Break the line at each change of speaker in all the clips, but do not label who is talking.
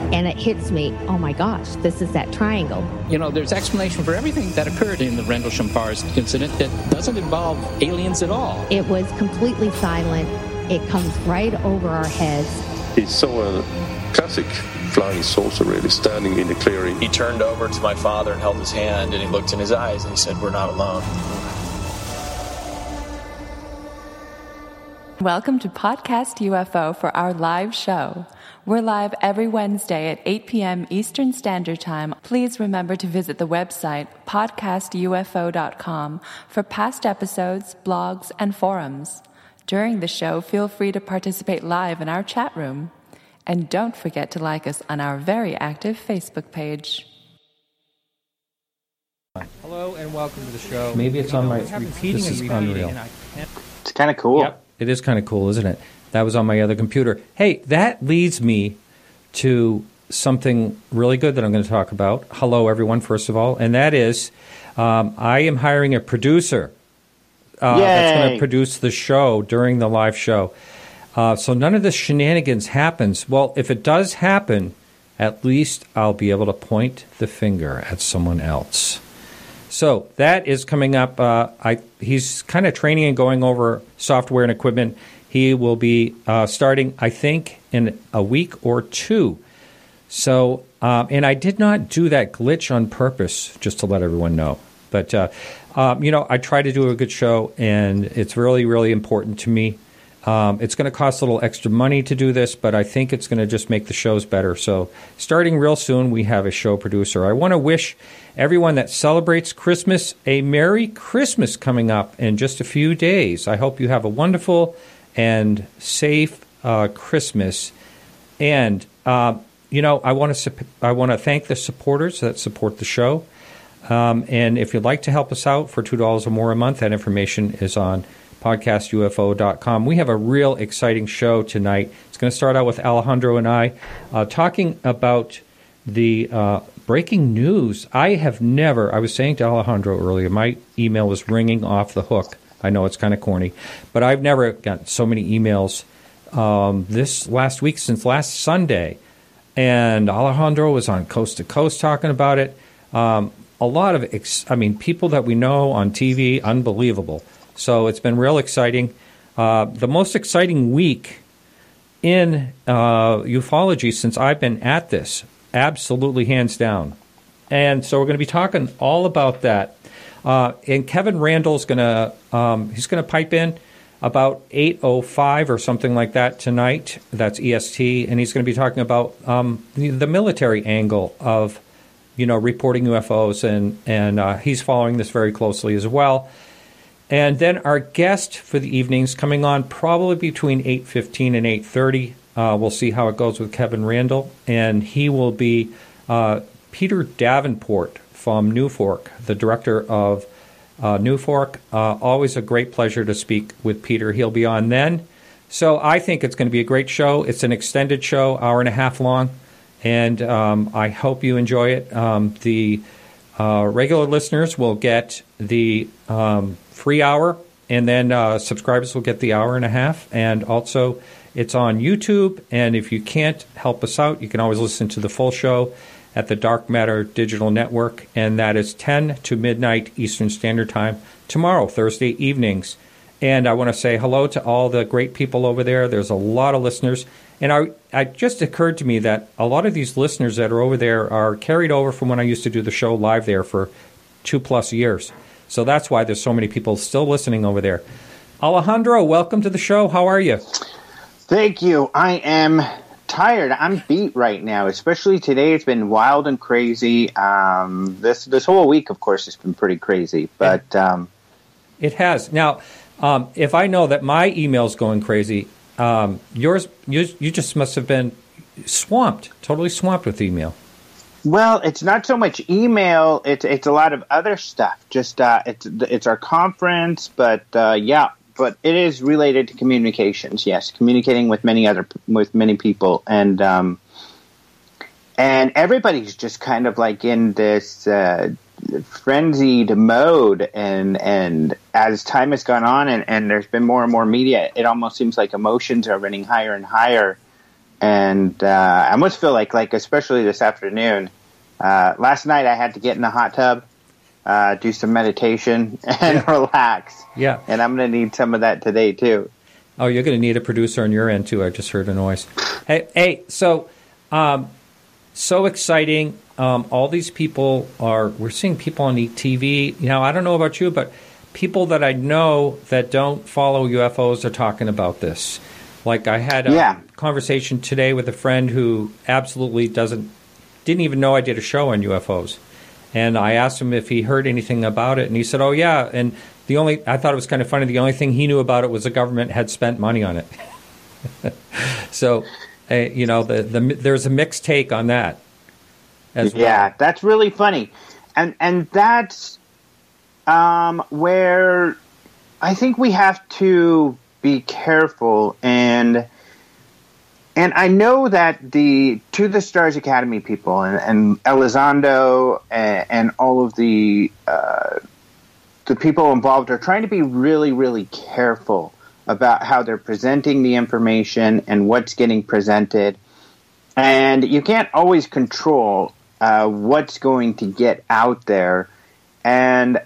and it hits me, oh my gosh, this is that triangle.
You know, there's explanation for everything that occurred in the Rendlesham Forest incident that doesn't involve aliens at all.
It was completely silent. It comes right over our heads.
He saw a classic flying saucer really standing in the clearing.
He turned over to my father and held his hand, and he looked in his eyes and he said, "We're not alone."
Welcome to Podcast UFO for our live show. We're live every Wednesday at 8 p.m. Eastern Standard Time. Please remember to visit the website podcastufo.com for past episodes, blogs, and forums. During the show, feel free to participate live in our chat room. And don't forget to like us on our very active Facebook page.
Hello and welcome to the show.
Maybe it's on my...
Repeating
this
and
is
repeating.
unreal.
It's kind of cool.
Yep, it is kind of cool, isn't it? That was on my other computer. Hey, that leads me to something really good that I'm going to talk about. Hello, everyone, first of all. And that is, I am hiring a producer that's going to produce the show during the live show. So none of this shenanigans happens. Well, if it does happen, at least I'll be able to point the finger at someone else. So that is coming up. He's kind of training and going over software and equipment. He will be starting, I think, in a week or two. So, and I did not do that glitch on purpose, just to let everyone know. But, I try to do a good show, and it's really, really important to me. It's going to cost a little extra money to do this, but I think it's going to just make the shows better. So starting real soon, we have a show producer. I want to wish everyone that celebrates Christmas a Merry Christmas coming up in just a few days. I hope you have a wonderful and safe Christmas. And, I want to thank the supporters that support the show. And if you'd like to help us out for $2 or more a month, that information is on podcastufo.com. We have a real exciting show tonight. It's going to start out with Alejandro and I talking about the breaking news. I was saying to Alejandro earlier, my email was ringing off the hook. I know it's kind of corny, but I've never gotten so many emails this last week since last Sunday. And Alejandro was on Coast to Coast talking about it. A lot of, people that we know on TV, unbelievable. So it's been real exciting. The most exciting week in ufology since I've been at this, absolutely hands down. And so we're going to be talking all about that. And Kevin Randall's going to pipe in about 8:05 or something like that tonight. That's EST. And he's going to be talking about the military angle of, reporting UFOs. And he's following this very closely as well. And then our guest for the evening's coming on probably between 8:15 and 8:30. We'll see how it goes with Kevin Randall. And he will be Peter Davenport from Newfork, the director of Newfork. Always a great pleasure to speak with Peter. He'll be on then. So I think it's going to be a great show. It's an extended show, hour and a half long. And I hope you enjoy it. The regular listeners will get the free hour, and then subscribers will get the hour and a half. And also, it's on YouTube. And if you can't help us out, you can always listen to the full show at the Dark Matter Digital Network. And that is 10 to midnight Eastern Standard Time tomorrow, Thursday evenings. And I want to say hello to all the great people over there. There's a lot of listeners. And it just occurred to me that a lot of these listeners that are over there are carried over from when I used to do the show live there for 2+ years. So that's why there's so many people still listening over there. Alejandro, welcome to the show. How are you?
Thank you. I am tired. I'm beat right now, especially today. It's been wild and crazy. This whole week, of course, has been pretty crazy. But
it has. Now, if I know that my email's going crazy, you just must have been swamped, totally swamped with email.
Well, it's not so much email. It's a lot of other stuff. Just it's our conference, but but it is related to communications. Yes, communicating with many people, and everybody's just kind of like in this frenzied mode. And as time has gone on, and there's been more and more media, it almost seems like emotions are running higher and higher. And I almost feel like especially this afternoon, last night I had to get in the hot tub, do some meditation, and relax.
Yeah.
And I'm going to need some of that today, too.
Oh, you're going to need a producer on your end, too. I just heard a noise. Hey, so exciting. All these people we're seeing people on TV. I don't know about you, but people that I know that don't follow UFOs are talking about this. Like I had a conversation today with a friend who absolutely didn't even know I did a show on UFOs. And I asked him if he heard anything about it, and he said, "Oh yeah." And I thought it was kind of funny. The only thing he knew about it was the government had spent money on it. So, there's a mixed take on that as well.
Yeah, that's really funny, and that's where I think we have to be careful. And I know that to the Stars Academy people and Elizondo and all of the people involved are trying to be really, really careful about how they're presenting the information and what's getting presented. And you can't always control what's going to get out there. And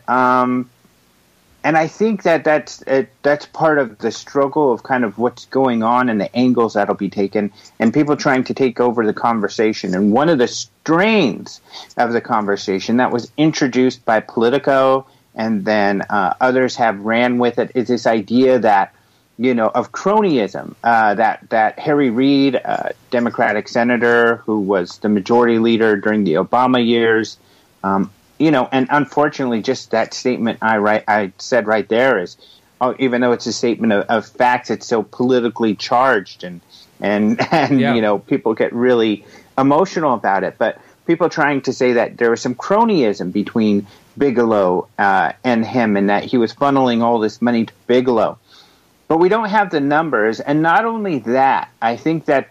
I think that's part of the struggle of kind of what's going on and the angles that'll be taken and people trying to take over the conversation. And one of the strains of the conversation that was introduced by Politico and then others have ran with it is this idea that, of cronyism, that Harry Reid, Democratic senator who was the majority leader during the Obama years, and unfortunately, just that statement I said right there is, even though it's a statement of facts, it's so politically charged, and people get really emotional about it. But people trying to say that there was some cronyism between Bigelow and him, and that he was funneling all this money to Bigelow. But we don't have the numbers, and not only that, I think that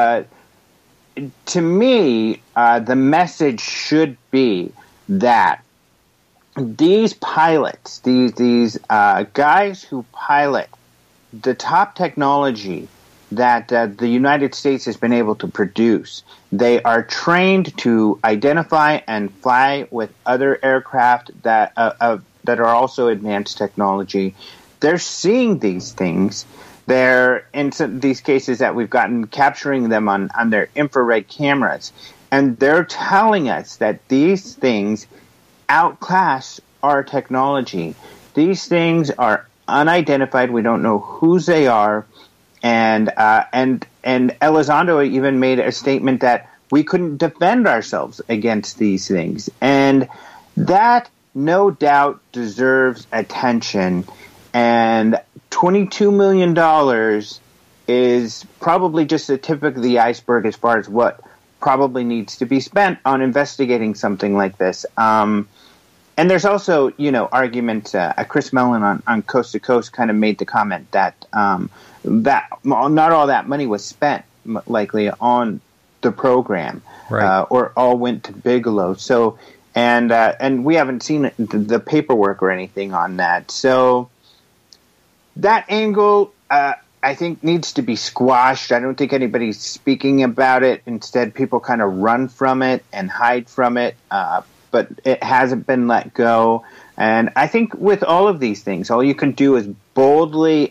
to me, the message should be that these pilots, these guys who pilot the top technology that the United States has been able to produce, they are trained to identify and fly with other aircraft that are also advanced technology. They're seeing these things. They're, in these cases that we've gotten, capturing them on their infrared cameras. And they're telling us that these things outclass our technology. These things are unidentified. We don't know whose they are. And Elizondo even made a statement that we couldn't defend ourselves against these things. And that, no doubt, deserves attention. And $22 million is probably just the tip of the iceberg as far as what probably needs to be spent on investigating something like this. And there's also, arguments. Chris Mellon on Coast to Coast kind of made the comment that that not all that money was spent likely on the program,
right.
Or all went to Bigelow. So, and we haven't seen the paperwork or anything on that. So that angle, I think, needs to be squashed. I don't think anybody's speaking about it. Instead, people kind of run from it and hide from it. But it hasn't been let go. And I think with all of these things, all you can do is boldly,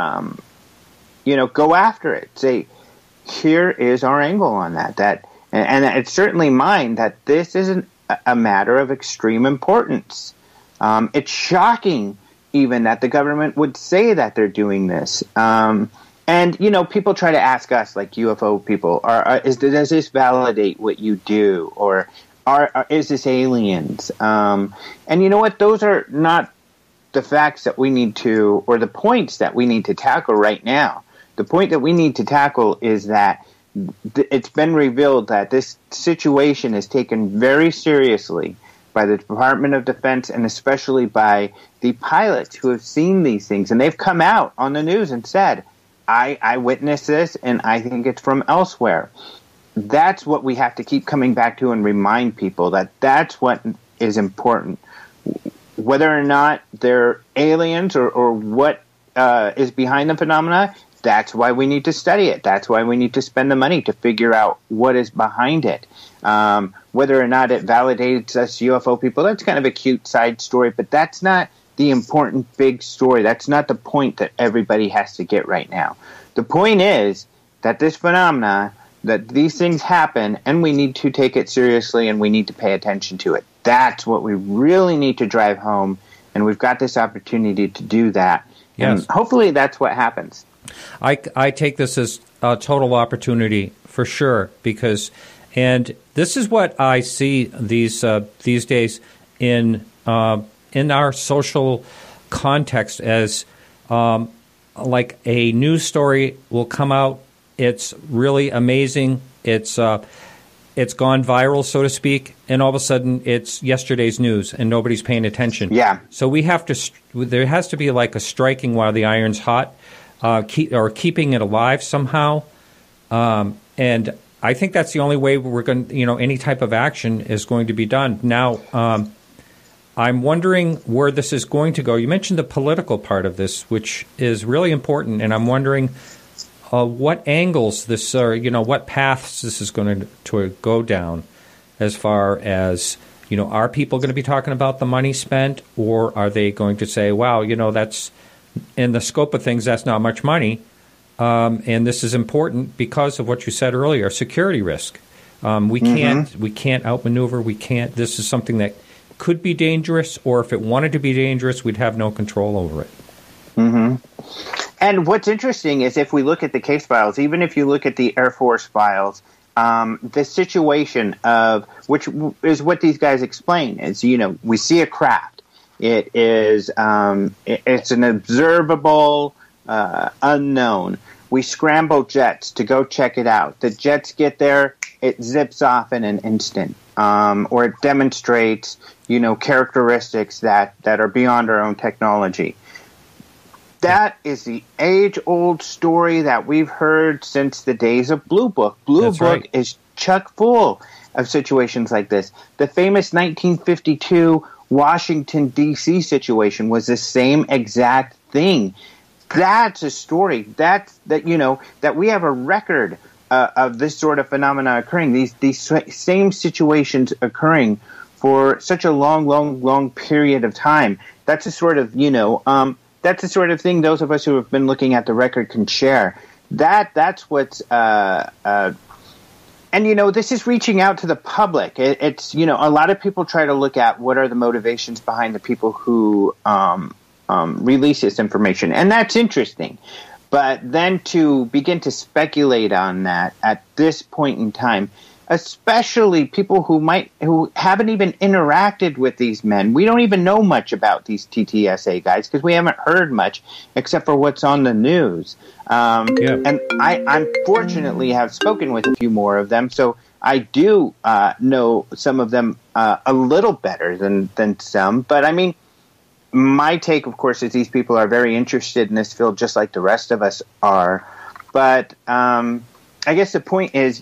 go after it. Say, here is our angle on that. And it's certainly mine that this isn't a matter of extreme importance. It's shocking even that the government would say that they're doing this. And, people try to ask us, like UFO people, does this validate what you do? Or is this aliens? And you know what? Those are not the facts that we need to, or the points that we need to tackle right now. The point that we need to tackle is that it's been revealed that this situation is taken very seriously by the Department of Defense and especially by the pilots who have seen these things. And they've come out on the news and said, I witnessed this and I think it's from elsewhere. That's what we have to keep coming back to and remind people that that's what is important. Whether or not they're aliens or what is behind the phenomena, That's why we need to study it. That's why we need to spend the money to figure out what is behind it. Whether or not it validates us UFO people, that's kind of a cute side story, but that's not the important big story. That's not the point that everybody has to get right now. The point is that this phenomena, that these things happen, and we need to take it seriously and we need to pay attention to it. That's what we really need to drive home, and we've got this opportunity to do that.
Yes.
And hopefully that's what happens.
I take this as a total opportunity for sure, and this is what I see these days in our social context as like a news story will come out. It's really amazing. It's gone viral, so to speak, and all of a sudden it's yesterday's news and nobody's paying attention.
Yeah.
So there has to be like a striking while the iron's hot, keeping it alive somehow. And I think that's the only way we're going to, any type of action is going to be done. Now, I'm wondering where this is going to go. You mentioned the political part of this, which is really important, and I'm wondering what angles this, what paths this is going to go down as far as, are people going to be talking about the money spent, or are they going to say, wow, that's in the scope of things, that's not much money, and this is important because of what you said earlier, security risk. We can't outmaneuver. This is something that could be dangerous, or if it wanted to be dangerous, we'd have no control over it.
Mm-hmm. And what's interesting is if we look at the case files, even if you look at the Air Force files, the situation of, which is what these guys explain, is, we see a craft. It is, it's an observable unknown. We scramble jets to go check it out. The jets get there, it zips off in an instant. Or it demonstrates, characteristics that are beyond our own technology. That is the age-old story that we've heard since the days of Blue Book. Blue Book is chock full of situations like this. The famous 1952 Washington, D.C. situation was the same exact thing. That's a story. That we have a record of this sort of phenomena occurring. These same situations occurring for such a long period of time. That's a sort of that's the sort of thing those of us who have been looking at the record can share. That's what's and this is reaching out to the public. It's a lot of people try to look at what are the motivations behind the people who release this information, and that's interesting. But then to begin to speculate on that at this point in time, especially people who haven't even interacted with these men. We don't even know much about these TTSA guys because we haven't heard much except for what's on the news. And I unfortunately have spoken with a few more of them, so I do know some of them a little better than some. But I mean, my take, of course, is these people are very interested in this field just like the rest of us are. But I guess the point is,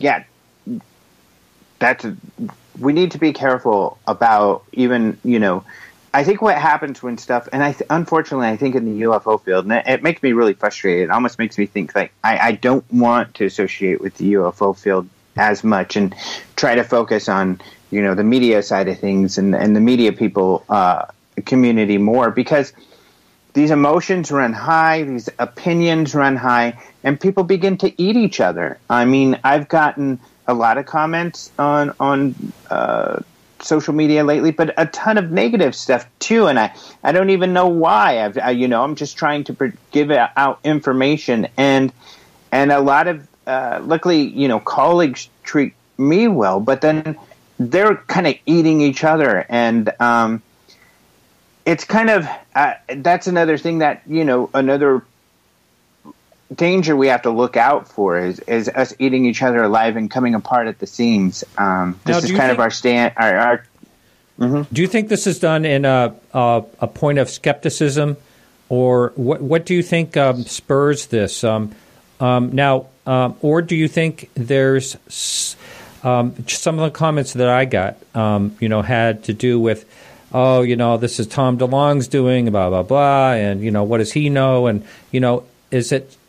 we need to be careful about even, I think what happens when stuff, and unfortunately I think in the UFO field, and it makes me really frustrated. It almost makes me think like I don't want to associate with the UFO field as much and try to focus on, the media side of things and the media people community more, because these emotions run high, these opinions run high, and people begin to eat each other. I mean, I've gotten a lot of comments on social media lately, but a ton of negative stuff too, and I don't even know why. I'm just trying to give out information, and a lot of luckily, colleagues treat me well, but then they're kind of eating each other, and it's kind of that's another thing that another danger we have to look out for is us eating each other alive and coming apart at the seams. This is kind of our stand. Mm-hmm. Do
you think this is done in a point of skepticism, or what do you think spurs this? Or do you think there's some of the comments that I got, had to do with, this is Tom DeLonge's doing, blah blah blah, and what does he know, and is it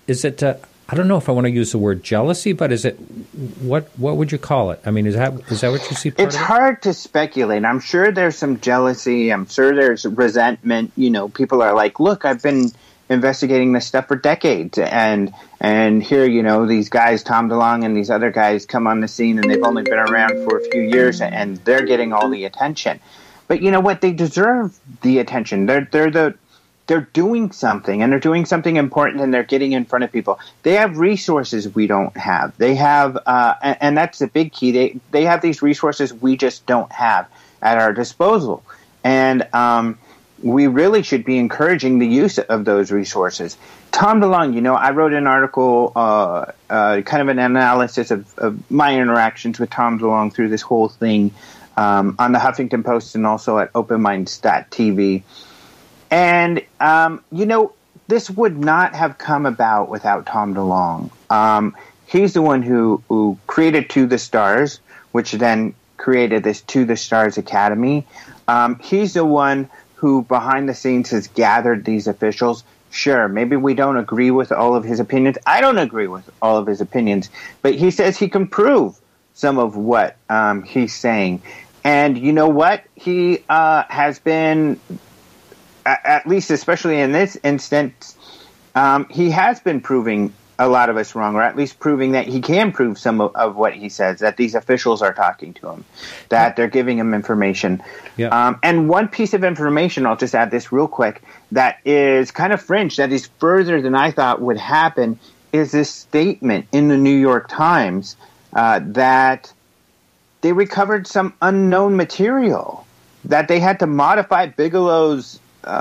I don't know if I want to use the word jealousy, but is it what would you call it? I mean, is that what you see?
It's hard to speculate. I'm sure there's some jealousy. I'm sure there's resentment. People are like, look, I've been investigating this stuff for decades, and here, these guys, Tom DeLonge and these other guys, come on the scene, and they've only been around for a few years, and they're getting all the attention. But you know what? They deserve the attention. They're doing something, and they're doing something important, and they're getting in front of people. They have resources we don't have. They have, and that's the big key. They have these resources we just don't have at our disposal, and we really should be encouraging the use of those resources. Tom DeLonge, I wrote an article, kind of an analysis of my interactions with Tom DeLonge through this whole thing on the Huffington Post and also at OpenMinds.tv. And, this would not have come about without Tom DeLonge. He's the one who created To the Stars, which then created this To the Stars Academy. He's the one who, behind the scenes, has gathered these officials. Sure, maybe we don't agree with all of his opinions. I don't agree with all of his opinions. But he says he can prove some of what he's saying. And you know what? He has been... at least especially in this instance, he has been proving a lot of us wrong, or at least proving that he can prove some of what he says, that these officials are talking to him, that they're giving him information. Yeah. And one piece of information, I'll just add this real quick, that is kind of fringe, that is further than I thought would happen, is this statement in the New York Times that they recovered some unknown material, that they had to modify Bigelow's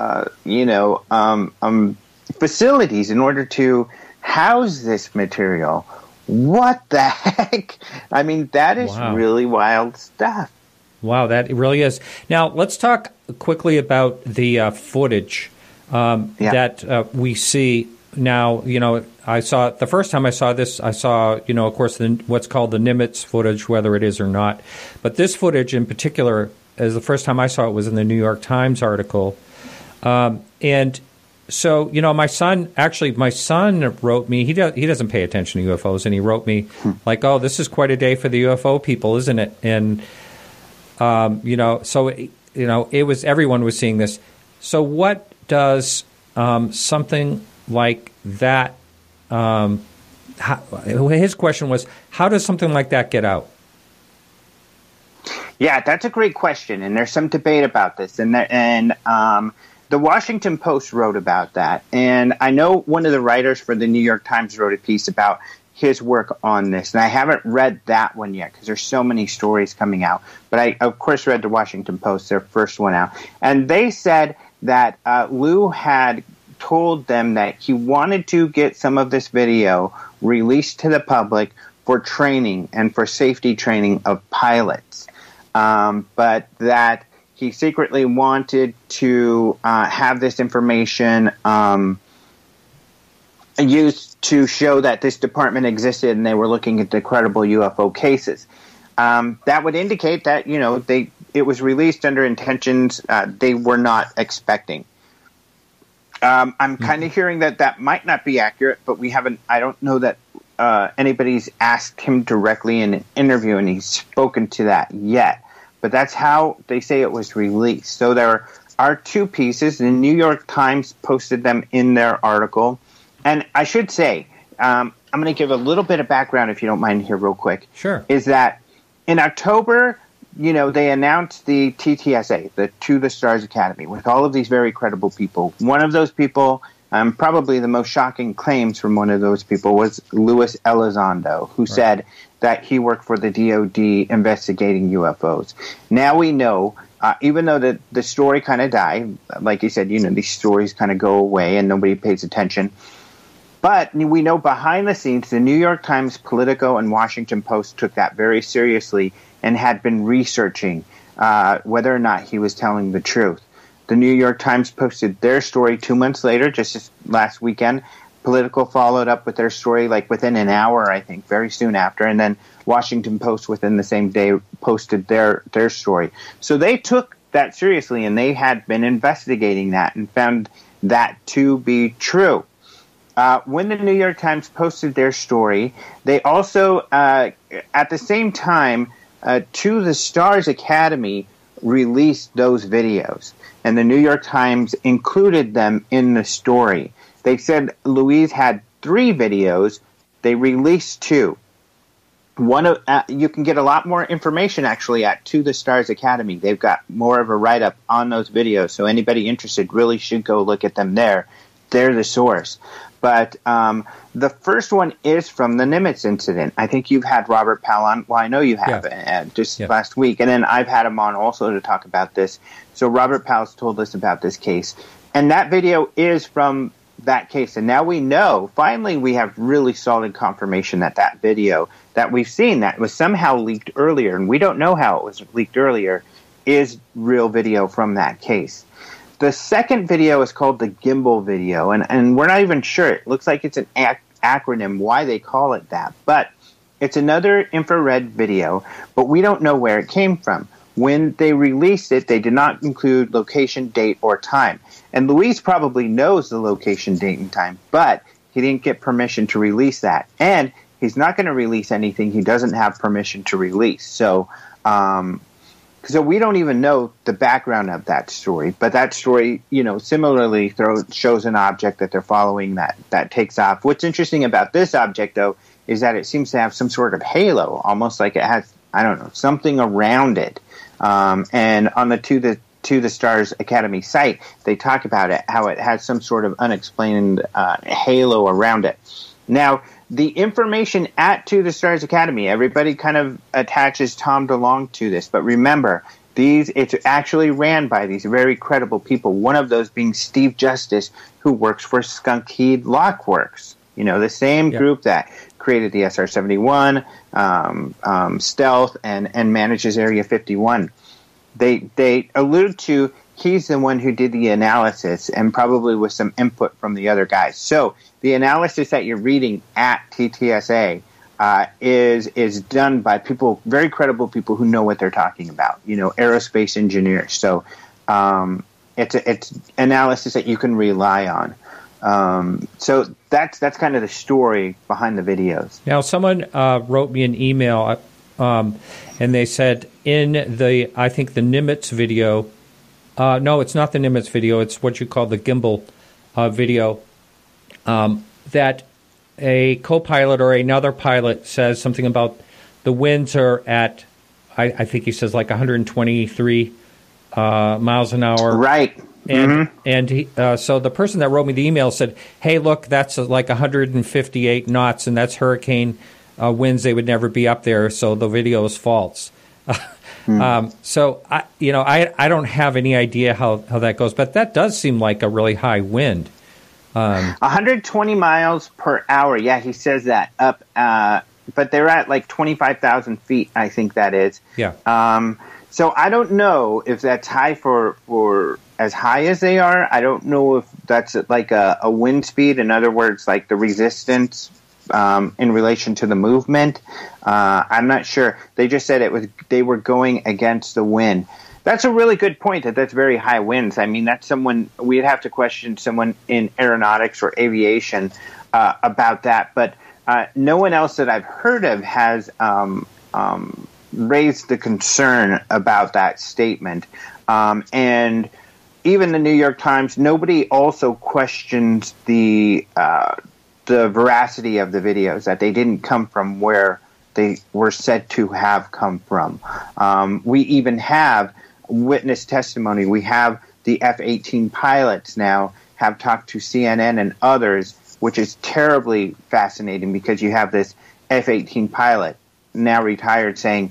facilities in order to house this material. What the heck? I mean, that is really wild stuff.
Wow, that really is. Now, let's talk quickly about the footage that we see now. I saw the first time I saw this, of course, what's called the Nimitz footage, whether it is or not. But this footage in particular, as the first time I saw it was in the New York Times article. And so, my son wrote me, he doesn't pay attention to UFOs, and he wrote me like, oh, this is quite a day for the UFO people, isn't it? And, it was, everyone was seeing this. So what does something like that, his question was, how does something like that get out?
Yeah, that's a great question, and there's some debate about this, the Washington Post wrote about that, and I know one of the writers for the New York Times wrote a piece about his work on this, and I haven't read that one yet because there's so many stories coming out, but I, of course, read the Washington Post, their first one out, and they said that Lou had told them that he wanted to get some of this video released to the public for training and for safety training of pilots, but that he secretly wanted to have this information used to show that this department existed and they were looking into credible UFO cases. That would indicate that, it was released under intentions they were not expecting. I'm kind of hearing that might not be accurate, but I don't know that anybody's asked him directly in an interview and he's spoken to that yet. But that's how they say it was released. So there are two pieces. The New York Times posted them in their article. And I should say, I'm going to give a little bit of background, if you don't mind here real quick.
Sure.
Is that in October, they announced the TTSA, the To the Stars Academy, with all of these very credible people. One of those people, probably the most shocking claims from one of those people, was Luis Elizondo, who said that he worked for the DOD investigating UFOs. Now we know, even though the story kind of died, like you said, these stories kind of go away and nobody pays attention. But we know behind the scenes, the New York Times, Politico, and Washington Post took that very seriously and had been researching whether or not he was telling the truth. The New York Times posted their story 2 months later, just this last weekend. Politico followed up with their story like within an hour, I think, very soon after. And then Washington Post within the same day posted their story. So they took that seriously, and they had been investigating that and found that to be true. when the New York Times posted their story, they also, at the same time, To the Stars Academy released those videos. And the New York Times included them in the story. They said Louise had 3 videos. They released 2. You can get a lot more information, actually, at To the Stars Academy. They've got more of a write-up on those videos, so anybody interested really should go look at them there. They're the source. But the first one is from the Nimitz incident. I think you've had Robert Powell on. Well, I know you have, last week. And then I've had him on also to talk about this. So Robert Powell's told us about this case. And that video is from that case. And now we know, finally, we have really solid confirmation that video that we've seen that was somehow leaked earlier, and we don't know how it was leaked earlier, is real video from that case. The second video is called the gimbal video, and we're not even sure. It looks like it's an acronym, why they call it that. But it's another infrared video, but we don't know where it came from. When they released it, they did not include location, date, or time. And Louise probably knows the location, date, and time, but he didn't get permission to release that. And he's not going to release anything he doesn't have permission to release. So we don't even know the background of that story. But that story, similarly shows an object that they're following that takes off. What's interesting about this object, though, is that it seems to have some sort of halo, almost like it has, something around it. And on the To the Stars Academy site, they talk about it, how it has some sort of unexplained halo around it. Now, the information at To the Stars Academy, everybody kind of attaches Tom DeLonge to this, but remember, it's actually ran by these very credible people, one of those being Steve Justice, who works for Skunkheed Lockworks, the same group that created the SR-71, Stealth, and manages Area 51. They allude to he's the one who did the analysis, and probably with some input from the other guys. So the analysis that you're reading at TTSA is done by people, very credible people who know what they're talking about, aerospace engineers. So it's analysis that you can rely on. So that's kind of the story behind the videos.
Now, someone wrote me an email, and they said I think the Nimitz video. No, it's not the Nimitz video. It's what you call the gimbal video. That a co-pilot or another pilot says something about the winds are at, I think he says like 123 miles an hour.
Right.
And he, so the person that wrote me the email said, hey, look, that's like 158 knots, and that's hurricane winds. They would never be up there, so the video is false. So I don't have any idea how that goes, but that does seem like a really high wind.
120 miles per hour. Yeah, he says that up, but they're at like 25,000 feet. I think that is.
Yeah.
So I don't know if that's high for as high as they are. I don't know if that's like a wind speed. In other words, like the resistance in relation to the movement. I'm not sure. They just said they were going against the wind. That's a really good point, that's very high winds. I mean, that's we'd have to question someone in aeronautics or aviation about that. But no one else that I've heard of has raised the concern about that statement. And even the New York Times, nobody also questions the veracity of the videos, that they didn't come from where they were said to have come from. We even have witness testimony. We have the F-18 pilots now have talked to CNN and others, which is terribly fascinating because you have this F-18 pilot now retired saying,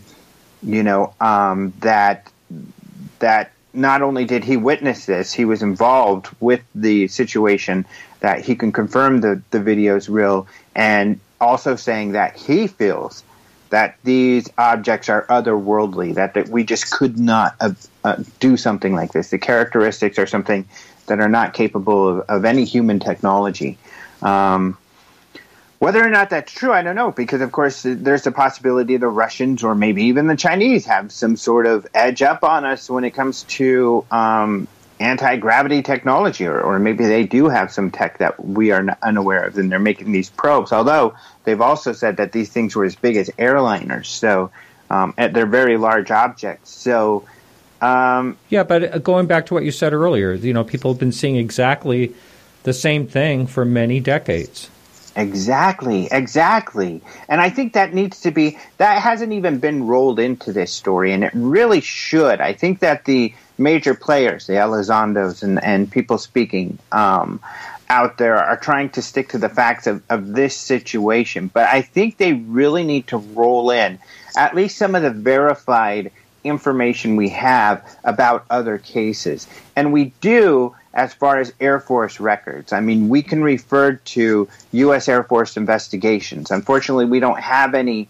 that not only did he witness this, he was involved with the situation, that he can confirm the video is real, and also saying that he feels that these objects are otherworldly, that we just could not do something like this. The characteristics are something that are not capable of any human technology. Whether or not that's true, I don't know, because, of course, there's the possibility the Russians or maybe even the Chinese have some sort of edge up on us when it comes to anti-gravity technology, or maybe they do have some tech that we are unaware of, and they're making these probes. Although they've also said that these things were as big as airliners, so they're very large objects. So,
yeah, but going back to what you said earlier, people have been seeing exactly the same thing for many decades.
Exactly. And I think that hasn't even been rolled into this story, and it really should. I think that the major players, the Elizondos and people speaking out there, are trying to stick to the facts of this situation. But I think they really need to roll in at least some of the verified information we have about other cases. And we do, as far as Air Force records. I mean, we can refer to U.S. Air Force investigations. Unfortunately, we don't have any.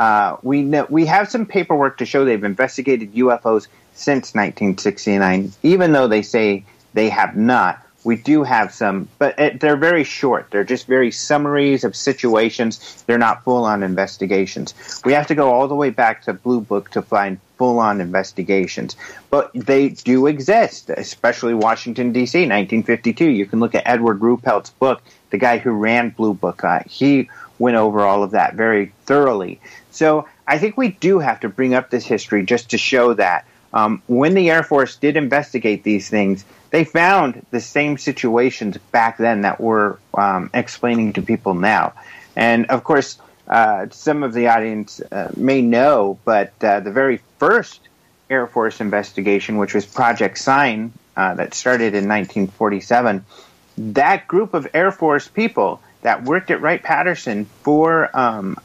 We have some paperwork to show they've investigated UFOs since 1969, even though they say they have not. We do have some, but they're very short. They're just very summaries of situations. They're not full-on investigations. We have to go all the way back to Blue Book to find full-on investigations. But they do exist, especially Washington, D.C., 1952. You can look at Edward Ruppelt's book, the guy who ran Blue Book. He went over all of that very thoroughly. So I think we do have to bring up this history just to show that when the Air Force did investigate these things, they found the same situations back then that we're explaining to people now. And, of course, some of the audience may know, but the very first Air Force investigation, which was Project Sign, that started in 1947, that group of Air Force people that worked at Wright-Patterson for, kind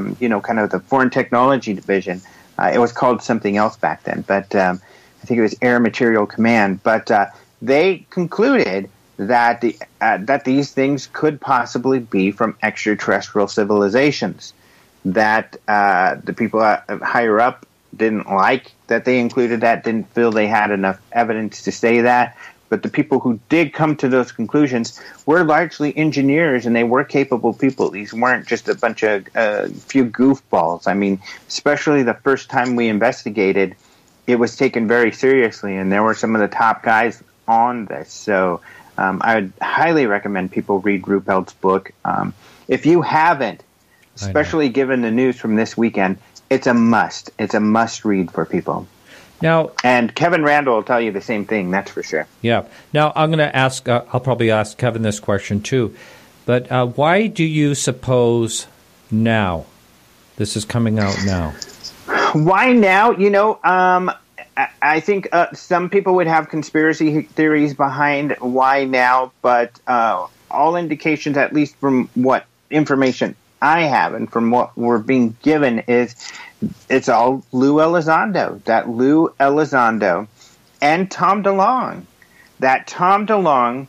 of the Foreign Technology Division, it was called something else back then, but I think it was Air Material Command. But they concluded that that these things could possibly be from extraterrestrial civilizations. That the people higher up didn't like that they included that, didn't feel they had enough evidence to say that. But the people who did come to those conclusions were largely engineers, and they were capable people. These weren't just a bunch of few goofballs. I mean, especially the first time we investigated, it was taken very seriously, and there were some of the top guys on this. So I would highly recommend people read Ruppelt's book. If you haven't, especially given the news from this weekend, it's a must. It's a must read for people.
Now,
and Kevin Randall will tell you the same thing, that's for sure.
Yeah. Now, I'm going to ask, I'll probably ask Kevin this question too, but why do you suppose now this is coming out now?
Why now? I think some people would have conspiracy theories behind why now, but all indications, at least from what information I have and from what we're being given, is it's all Lou Elizondo. That Lou Elizondo and Tom DeLonge. That Tom DeLonge,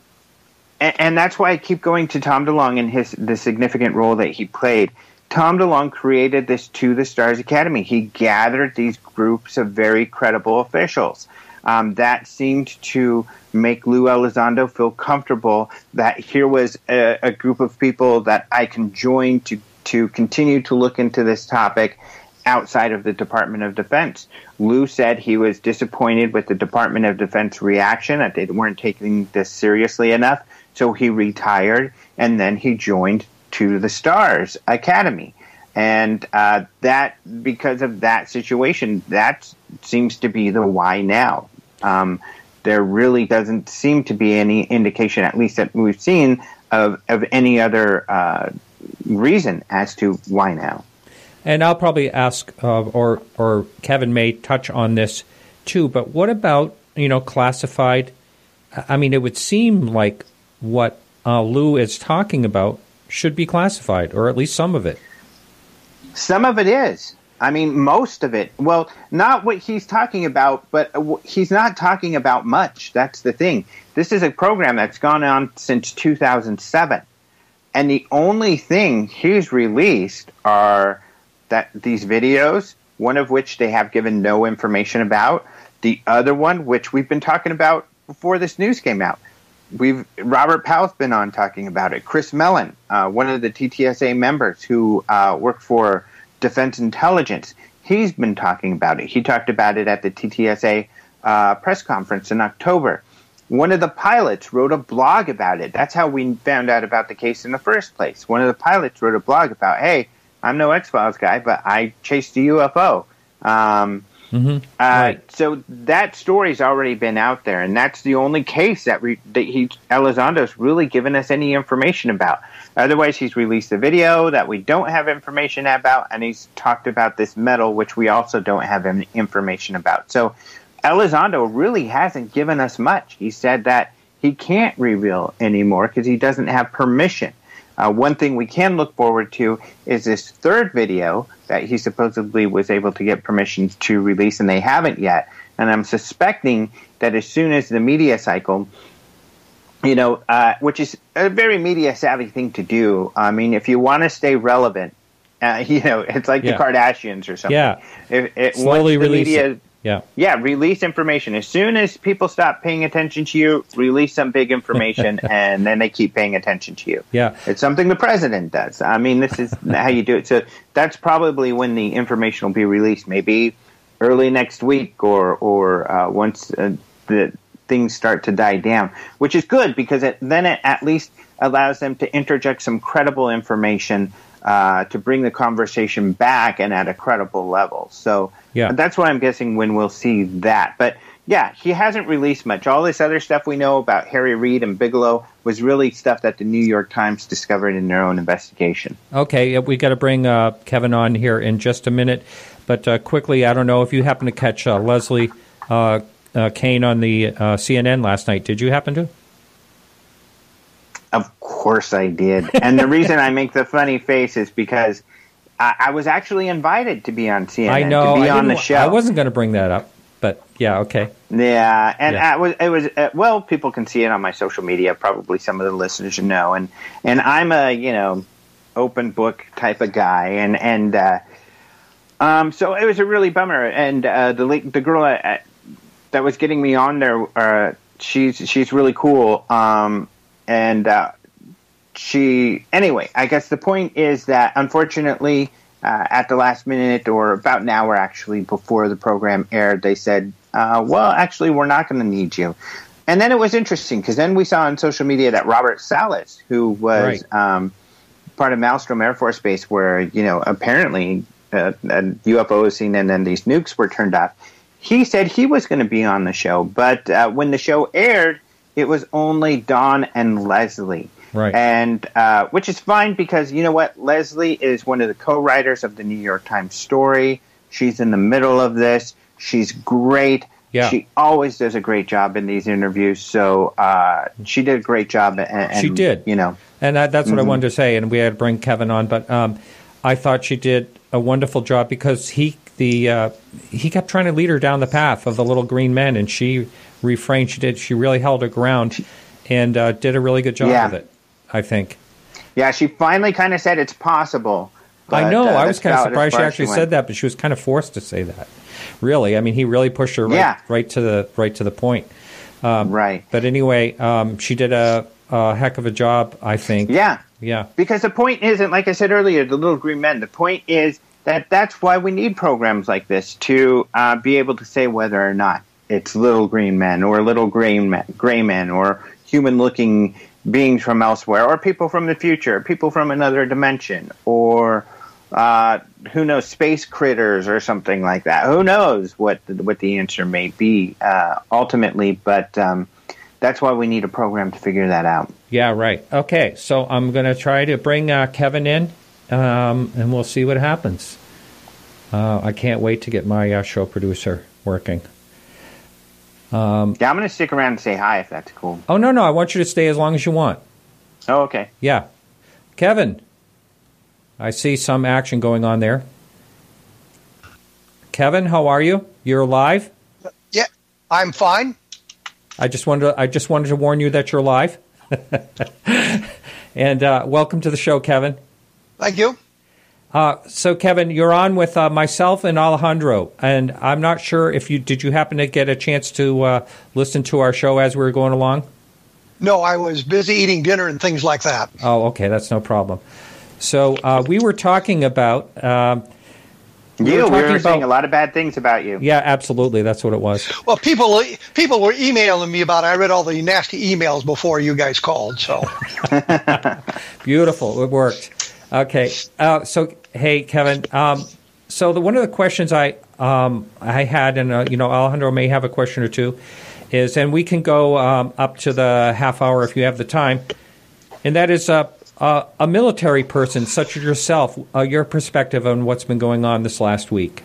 and that's why I keep going to Tom DeLonge and the significant role that he played. Tom DeLonge created this To the Stars Academy. He gathered these groups of very credible officials. That seemed to make Lou Elizondo feel comfortable that here was a group of people that I can join to continue to look into this topic outside of the Department of Defense. Lou said he was disappointed with the Department of Defense reaction, that they weren't taking this seriously enough, so he retired, and then he joined To the Stars Academy. And that, because of that situation, that seems to be the why now. There really doesn't seem to be any indication, at least that we've seen, of any other reason as to why now.
And I'll probably ask, or Kevin may touch on this too, but what about, classified? I mean, it would seem like what Lou is talking about should be classified, or at least some of it.
Some of it is. I mean, most of it. Well, not what he's talking about, but he's not talking about much. That's the thing. This is a program that's gone on since 2007. And the only thing he's released are these videos, one of which they have given no information about. The other one, which we've been talking about before this news came out. Robert Powell's been on talking about it. Chris Mellon, one of the TTSA members who worked for Defense Intelligence, he's been talking about it. He talked about it at the TTSA press conference in October. one of the pilots wrote a blog about it. That's how we found out about the case in the first place. One of the pilots wrote a blog about, hey, I'm no X-Files guy, but I chased a UFO.
Right.
So that story's already been out there, and that's the only case that Elizondo's really given us any information about. Otherwise, he's released a video that we don't have information about, and he's talked about this metal, which we also don't have any information about. So Elizondo really hasn't given us much. He said that he can't reveal anymore because he doesn't have permission. One thing we can look forward to is this third video that he supposedly was able to get permission to release, and they haven't yet. And I'm suspecting that as soon as the media cycle, which is a very media-savvy thing to do. I mean, if you want to stay relevant, it's like the Kardashians or something.
Yeah. Slowly release it.
Yeah, release information. As soon as people stop paying attention to you, release some big information, and then they keep paying attention to you.
Yeah.
It's something the president does. I mean, this is how you do it. So that's probably when the information will be released, maybe early next week or once the things start to die down, which is good because then it at least allows them to interject some credible information to bring the conversation back and at a credible level. So that's what I'm guessing when we'll see that. But yeah, he hasn't released much. All this other stuff we know about Harry Reid and Bigelow was really stuff that the New York Times discovered in their own investigation.
Okay, we got to bring Kevin on here in just a minute. But quickly, I don't know if you happen to catch Leslie Kane on the CNN last night. Did you happen to?
Of course I did. And the reason I make the funny face is because I was actually invited to be on CNN.
I know.
To be on the show. I
wasn't going to bring that up, but yeah, okay.
Yeah, and it was people can see it on my social media. Probably some of the listeners know. And I'm a, open book type of guy. And so it was a really bummer. And the girl that was getting me on there, she's really cool. Anyway, I guess the point is that unfortunately, at the last minute or about an hour actually before the program aired, they said, well, actually, we're not going to need you. And then it was interesting because then we saw on social media that Robert Salas, who was part of Malmstrom Air Force Base, where, apparently a UFO was seen and then these nukes were turned off. He said he was going to be on the show. But when the show aired, it was only Don and Leslie.
Right.
And which is fine because, you know what? Leslie is one of the co-writers of the New York Times story. She's in the middle of this. She's great. Yeah. She always does a great job in these interviews. So she did a great job. And
she did. And that's what I wanted to say. And we had to bring Kevin on. But I thought she did a wonderful job because he kept trying to lead her down the path of the little green men. And she refrained. She really held her ground and did a really good job with it, I think. Yeah,
she finally kind of said it's possible. But,
I know. I was kind of surprised she actually said that, but she was kind of forced to say that. Really, I mean, he really pushed her right to the point.
Right.
But anyway, she did a heck of a job, I think.
Yeah.
Yeah.
Because the point isn't, like I said earlier, the little green men. The point is that's why we need programs like this to be able to say whether or not it's little green men or little gray men or human-looking beings from elsewhere or people from the future, people from another dimension, or who knows, space critters or something like that. Who knows what the answer may be ultimately, but that's why we need a program to figure that out.
Yeah, right. Okay, so I'm going to try to bring Kevin in, and we'll see what happens. I can't wait to get my show producer working.
I'm going to stick around and say hi if that's cool.
Oh, no, I want you to stay as long as you want.
Oh, okay.
Yeah. Kevin, I see some action going on there. Kevin, how are you? You're live?
Yeah, I'm fine.
I just wanted to warn you that you're live. And welcome to the show, Kevin.
Thank you.
So, Kevin, you're on with myself and Alejandro, and I'm not sure if did you happen to get a chance to listen to our show as we were going along?
No, I was busy eating dinner and things like that.
Oh, okay, that's no problem. So we were talking about
We were saying a lot of bad things about you.
Yeah, absolutely. That's what it was.
Well, people were emailing me about it. I read all the nasty emails before you guys called. So
beautiful. It worked. Okay. So, hey, Kevin. So one of the questions I had, and Alejandro may have a question or two, is, and we can go up to the half hour if you have the time, and that is a military person such as yourself, your perspective on what's been going on this last week.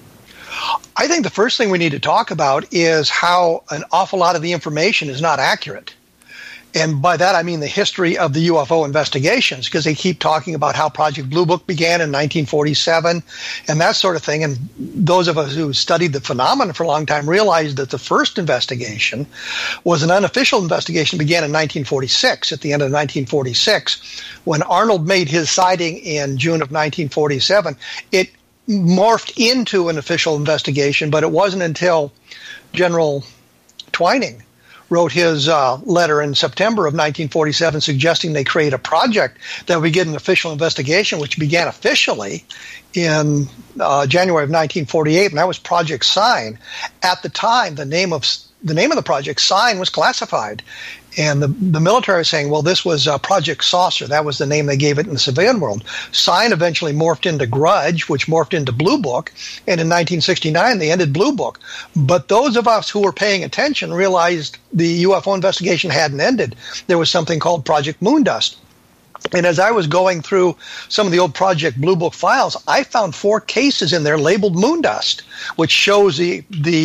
I think the first thing we need to talk about is how an awful lot of the information is not accurate. And by that, I mean the history of the UFO investigations, because they keep talking about how Project Blue Book began in 1947 and that sort of thing. And those of us who studied the phenomenon for a long time realized that the first investigation was an unofficial investigation, began in 1946, at the end of 1946. When Arnold made his sighting in June of 1947, it morphed into an official investigation, but it wasn't until General Twining wrote his letter in September of 1947 suggesting they create a project that we get an official investigation, which began officially in January of 1948, and that was Project Sign. At the time, the name of the project, Sign, was classified. And the military was saying, well, this was Project Saucer. That was the name they gave it in the civilian world. Sign eventually morphed into Grudge, which morphed into Blue Book. And in 1969, they ended Blue Book. But those of us who were paying attention realized the UFO investigation hadn't ended. There was something called Project Moondust. And as I was going through some of the old Project Blue Book files, I found 4 cases in there labeled Moondust, which shows the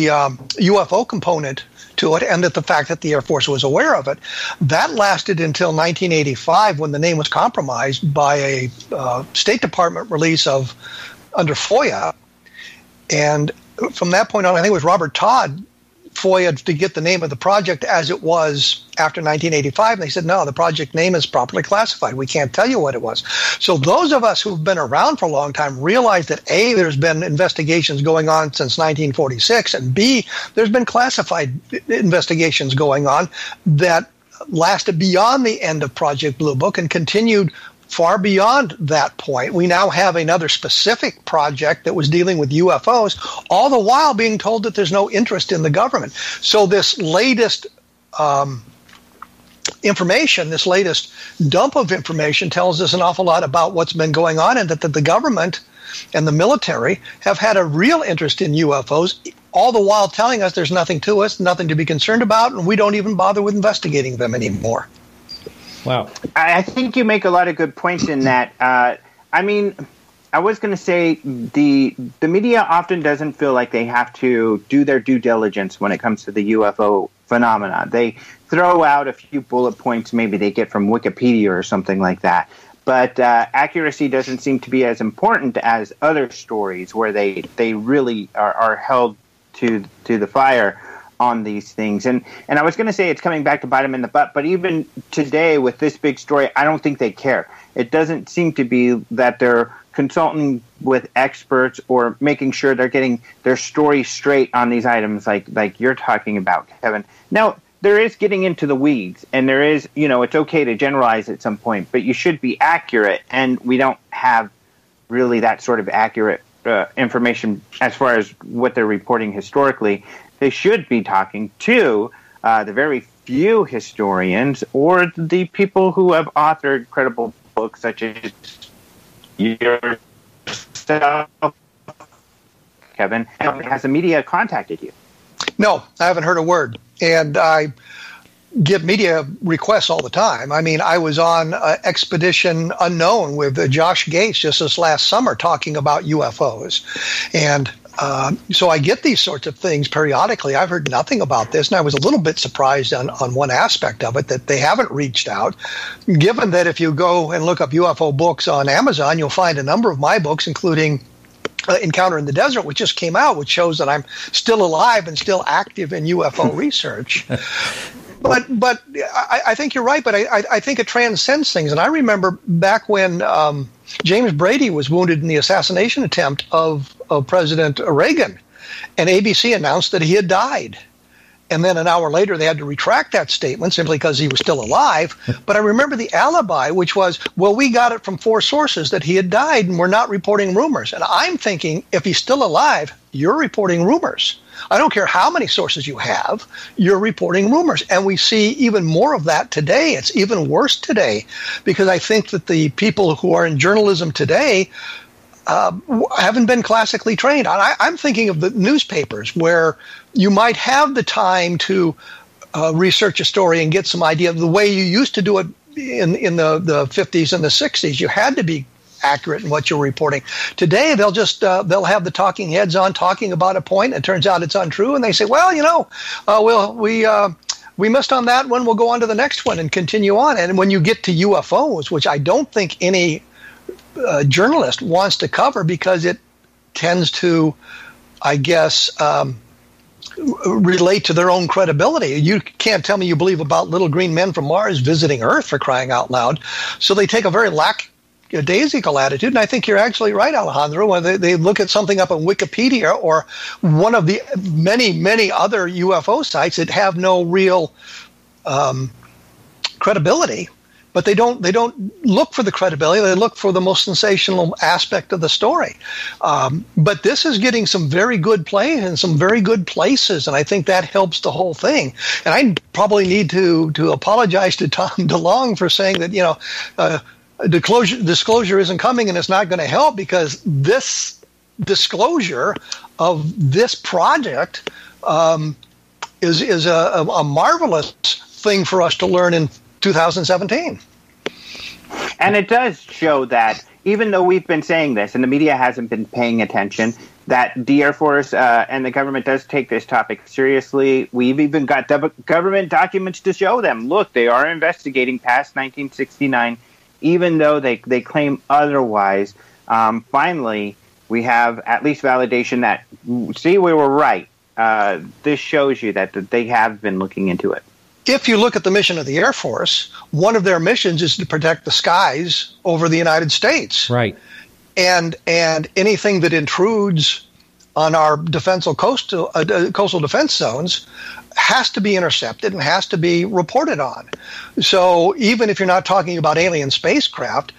UFO component to it, and that the fact that the Air Force was aware of it. That lasted until 1985, when the name was compromised by a State Department release under FOIA. And from that point on, I think it was Robert Todd FOIA to get the name of the project as it was after 1985. And they said, no, the project name is properly classified. We can't tell you what it was. So those of us who've been around for a long time realize that A, there's been investigations going on since 1946, and B, there's been classified investigations going on that lasted beyond the end of Project Blue Book and continued far beyond that point. We now have another specific project that was dealing with UFOs, all the while being told that there's no interest in the government. So this latest information, this latest dump of information tells us an awful lot about what's been going on, and that the government and the military have had a real interest in UFOs, all the while telling us there's nothing to us, nothing to be concerned about, and we don't even bother with investigating them anymore.
Wow.
I think you make a lot of good points in that. I mean, I was going to say the media often doesn't feel like they have to do their due diligence when it comes to the UFO phenomena. They throw out a few bullet points maybe they get from Wikipedia or something like that. But accuracy doesn't seem to be as important as other stories where they really are held to the fire on these things. And I was going to say it's coming back to bite them in the butt, but even today with this big story, I don't think they care. It doesn't seem to be that they're consulting with experts or making sure they're getting their story straight on these items like you're talking about, Kevin. Now, there is getting into the weeds, and there is, it's okay to generalize at some point, but you should be accurate, and we don't have really that sort of accurate information as far as what they're reporting historically. They should be talking to the very few historians or the people who have authored credible books, such as yourself, Kevin. Has the media contacted you?
No, I haven't heard a word. And I get media requests all the time. I mean, I was on Expedition Unknown with Josh Gates just this last summer talking about UFOs. And so I get these sorts of things periodically. I've heard nothing about this, and I was a little bit surprised on one aspect of it, that they haven't reached out, given that if you go and look up UFO books on Amazon, you'll find a number of my books, including Encounter in the Desert, which just came out, which shows that I'm still alive and still active in UFO research. But I think you're right, but I think it transcends things. And I remember back when James Brady was wounded in the assassination attempt of President Reagan, and ABC announced that he had died. and then an hour later they had to retract that statement simply because he was still alive. But I remember the alibi, which was, well, we got it from 4 sources that he had died, and we're not reporting rumors. And I'm thinking, if he's still alive, you're reporting rumors. I don't care how many sources you have, you're reporting rumors. And we see even more of that today. It's even worse today, because I think that the people who are in journalism today haven't been classically trained. I'm thinking of the newspapers, where you might have the time to research a story and get some idea of the way you used to do it in the 50s and the 60s. You had to be accurate in what you're reporting. Today, they'll just they'll have the talking heads on talking about a point, and it turns out it's untrue, and they say, well, we missed on that one, we'll go on to the next one and continue on. And when you get to UFOs, which I don't think any journalist wants to cover, because it tends to, I guess, relate to their own credibility. You can't tell me you believe about little green men from Mars visiting Earth, for crying out loud. So they take a very lackadaisical attitude, and I think you're actually right, Alejandro, when they look at something up on Wikipedia or one of the many, many other UFO sites that have no real credibility. But they don't look for the credibility. They look for the most sensational aspect of the story. But this is getting some very good play in some very good places, and I think that helps the whole thing. And I probably need to apologize to Tom DeLonge for saying that disclosure isn't coming and it's not going to help, because this disclosure of this project is a marvelous thing for us to learn in 2017.
And it does show that, even though we've been saying this and the media hasn't been paying attention, that the Air Force and the government does take this topic seriously. We've even got government documents to show them. Look, they are investigating past 1969, even though they claim otherwise. Finally, we have at least validation that, see, we were right. This shows you that they have been looking into it.
If you look at the mission of the Air Force, one of their missions is to protect the skies over the United States.
Right.
And anything that intrudes on our coastal defense zones has to be intercepted and has to be reported on. So even if you're not talking about alien spacecraft,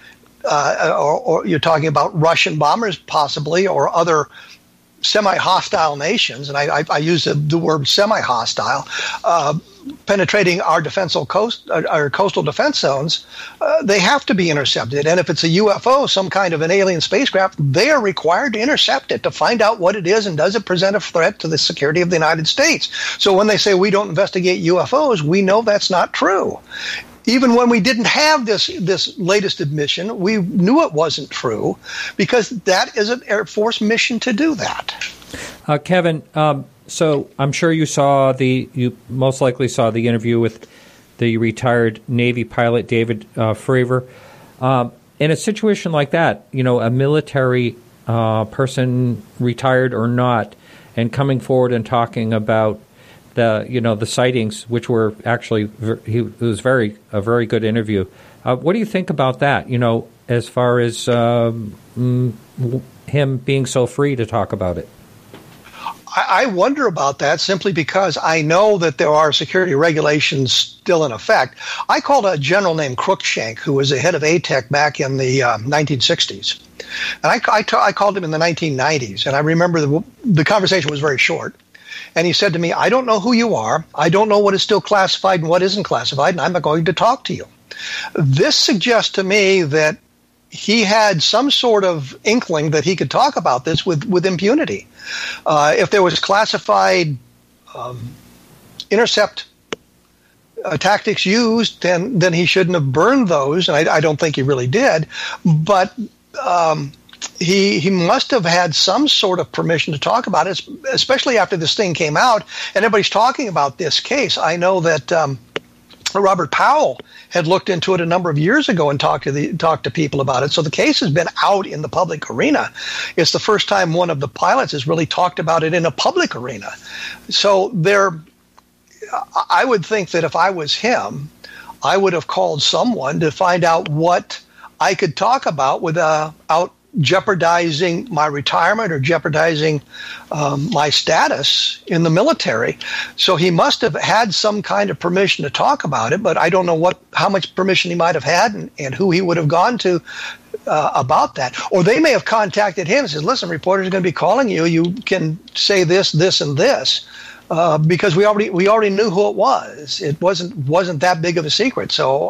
or you're talking about Russian bombers possibly, or other semi-hostile nations, and I use the word semi-hostile, penetrating our coastal defense zones, they have to be intercepted. And if it's a UFO, some kind of an alien spacecraft, they are required to intercept it to find out what it is and does it present a threat to the security of the United States. So when they say we don't investigate UFOs, we know that's not true. Even when we didn't have this latest admission, we knew it wasn't true, because that is an Air Force mission to do that.
Kevin, so I'm sure you most likely saw the interview with the retired Navy pilot David Fravor. In a situation like that, a military person, retired or not, and coming forward and talking about the sightings, which were actually it was a very good interview. What do you think about that? As far as him being so free to talk about it.
I wonder about that, simply because I know that there are security regulations still in effect. I called a general named Cruikshank, who was the head of ATEC back in the 1960s. And I called him in the 1990s, and I remember the conversation was very short. And he said to me, I don't know who you are. I don't know what is still classified and what isn't classified, and I'm not going to talk to you. This suggests to me that he had some sort of inkling that he could talk about this with impunity. If there was classified intercept tactics used, then he shouldn't have burned those, and I don't think he really did. But he must have had some sort of permission to talk about it, especially after this thing came out and everybody's talking about this case. I know that Robert Powell had looked into it a number of years ago and talked to people about it. So the case has been out in the public arena. It's the first time one of the pilots has really talked about it in a public arena. So I would think that if I was him, I would have called someone to find out what I could talk about without jeopardizing my retirement or jeopardizing my status in the military. So he must have had some kind of permission to talk about it, but I don't know how much permission he might have had and who he would have gone to about that. Or they may have contacted him and said, listen, reporters are going to be calling you. You can say this, this, and this. Because we already knew who it was. It wasn't that big of a secret. So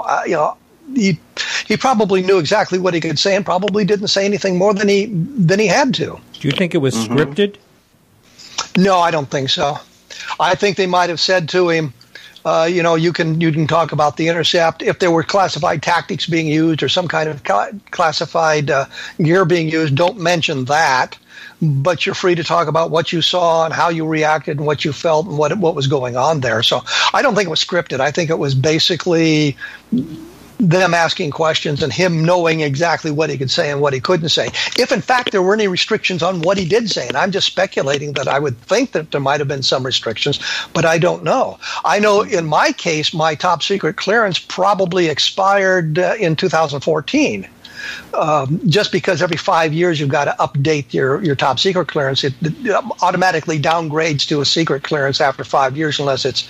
he probably knew exactly what he could say and probably didn't say anything more than he had to.
Do you think it was scripted?
No, I don't think so. I think they might have said to him, you can talk about the intercept if there were classified tactics being used or some kind of classified gear being used. Don't mention that. But you're free to talk about what you saw and how you reacted and what you felt and what was going on there. So I don't think it was scripted. I think it was basically them asking questions and him knowing exactly what he could say and what he couldn't say. If, in fact, there were any restrictions on what he did say, and I'm just speculating that I would think that there might have been some restrictions, but I don't know. I know in my case, my top secret clearance probably expired in 2014. Just because every 5 years you've got to update your top secret clearance, it automatically downgrades to a secret clearance after 5 years unless it's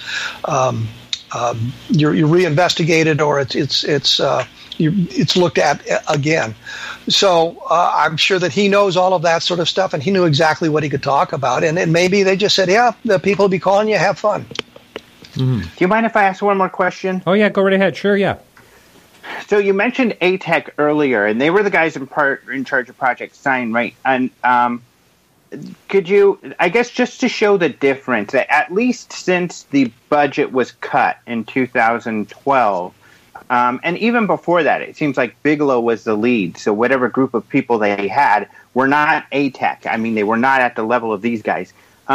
you're reinvestigated or it's looked at again. So I'm sure that he knows all of that sort of stuff, and he knew exactly what he could talk about. And maybe they just said, "Yeah, the people will be calling you. Have fun."
Do you mind if I ask one more question?
Oh yeah, go right ahead. Sure, yeah.
So you mentioned ATEC earlier, and they were the guys in charge of Project Sign, right? And could you, I guess, just to show the difference, at least since the budget was cut in 2012, and even before that, it seems like Bigelow was the lead. So whatever group of people they had were not ATEC. I mean, they were not at the level of these guys.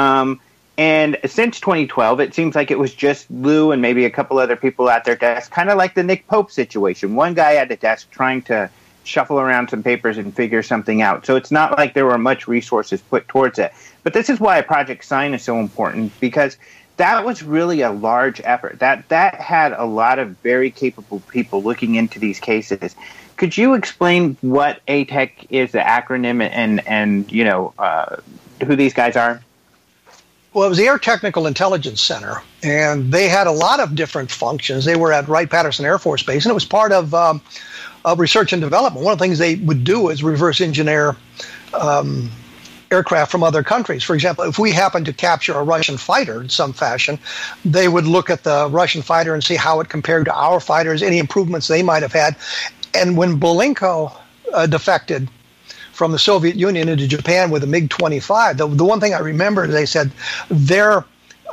And since 2012, it seems like it was just Lou and maybe a couple other people at their desk, kind of like the Nick Pope situation. One guy at the desk trying to shuffle around some papers and figure something out. So it's not like there were much resources put towards it. But this is why Project Sign is so important, because that was really a large effort. That had a lot of very capable people looking into these cases. Could you explain what ATEC is, the acronym, and who these guys are?
Well, it was the Air Technical Intelligence Center, and they had a lot of different functions. They were at Wright-Patterson Air Force Base, and it was part of research and development. One of the things they would do is reverse engineer aircraft from other countries. For example, if we happened to capture a Russian fighter in some fashion, they would look at the Russian fighter and see how it compared to our fighters, any improvements they might have had. And when Belenko defected from the Soviet Union into Japan with a MiG-25, the one thing I remember, they said their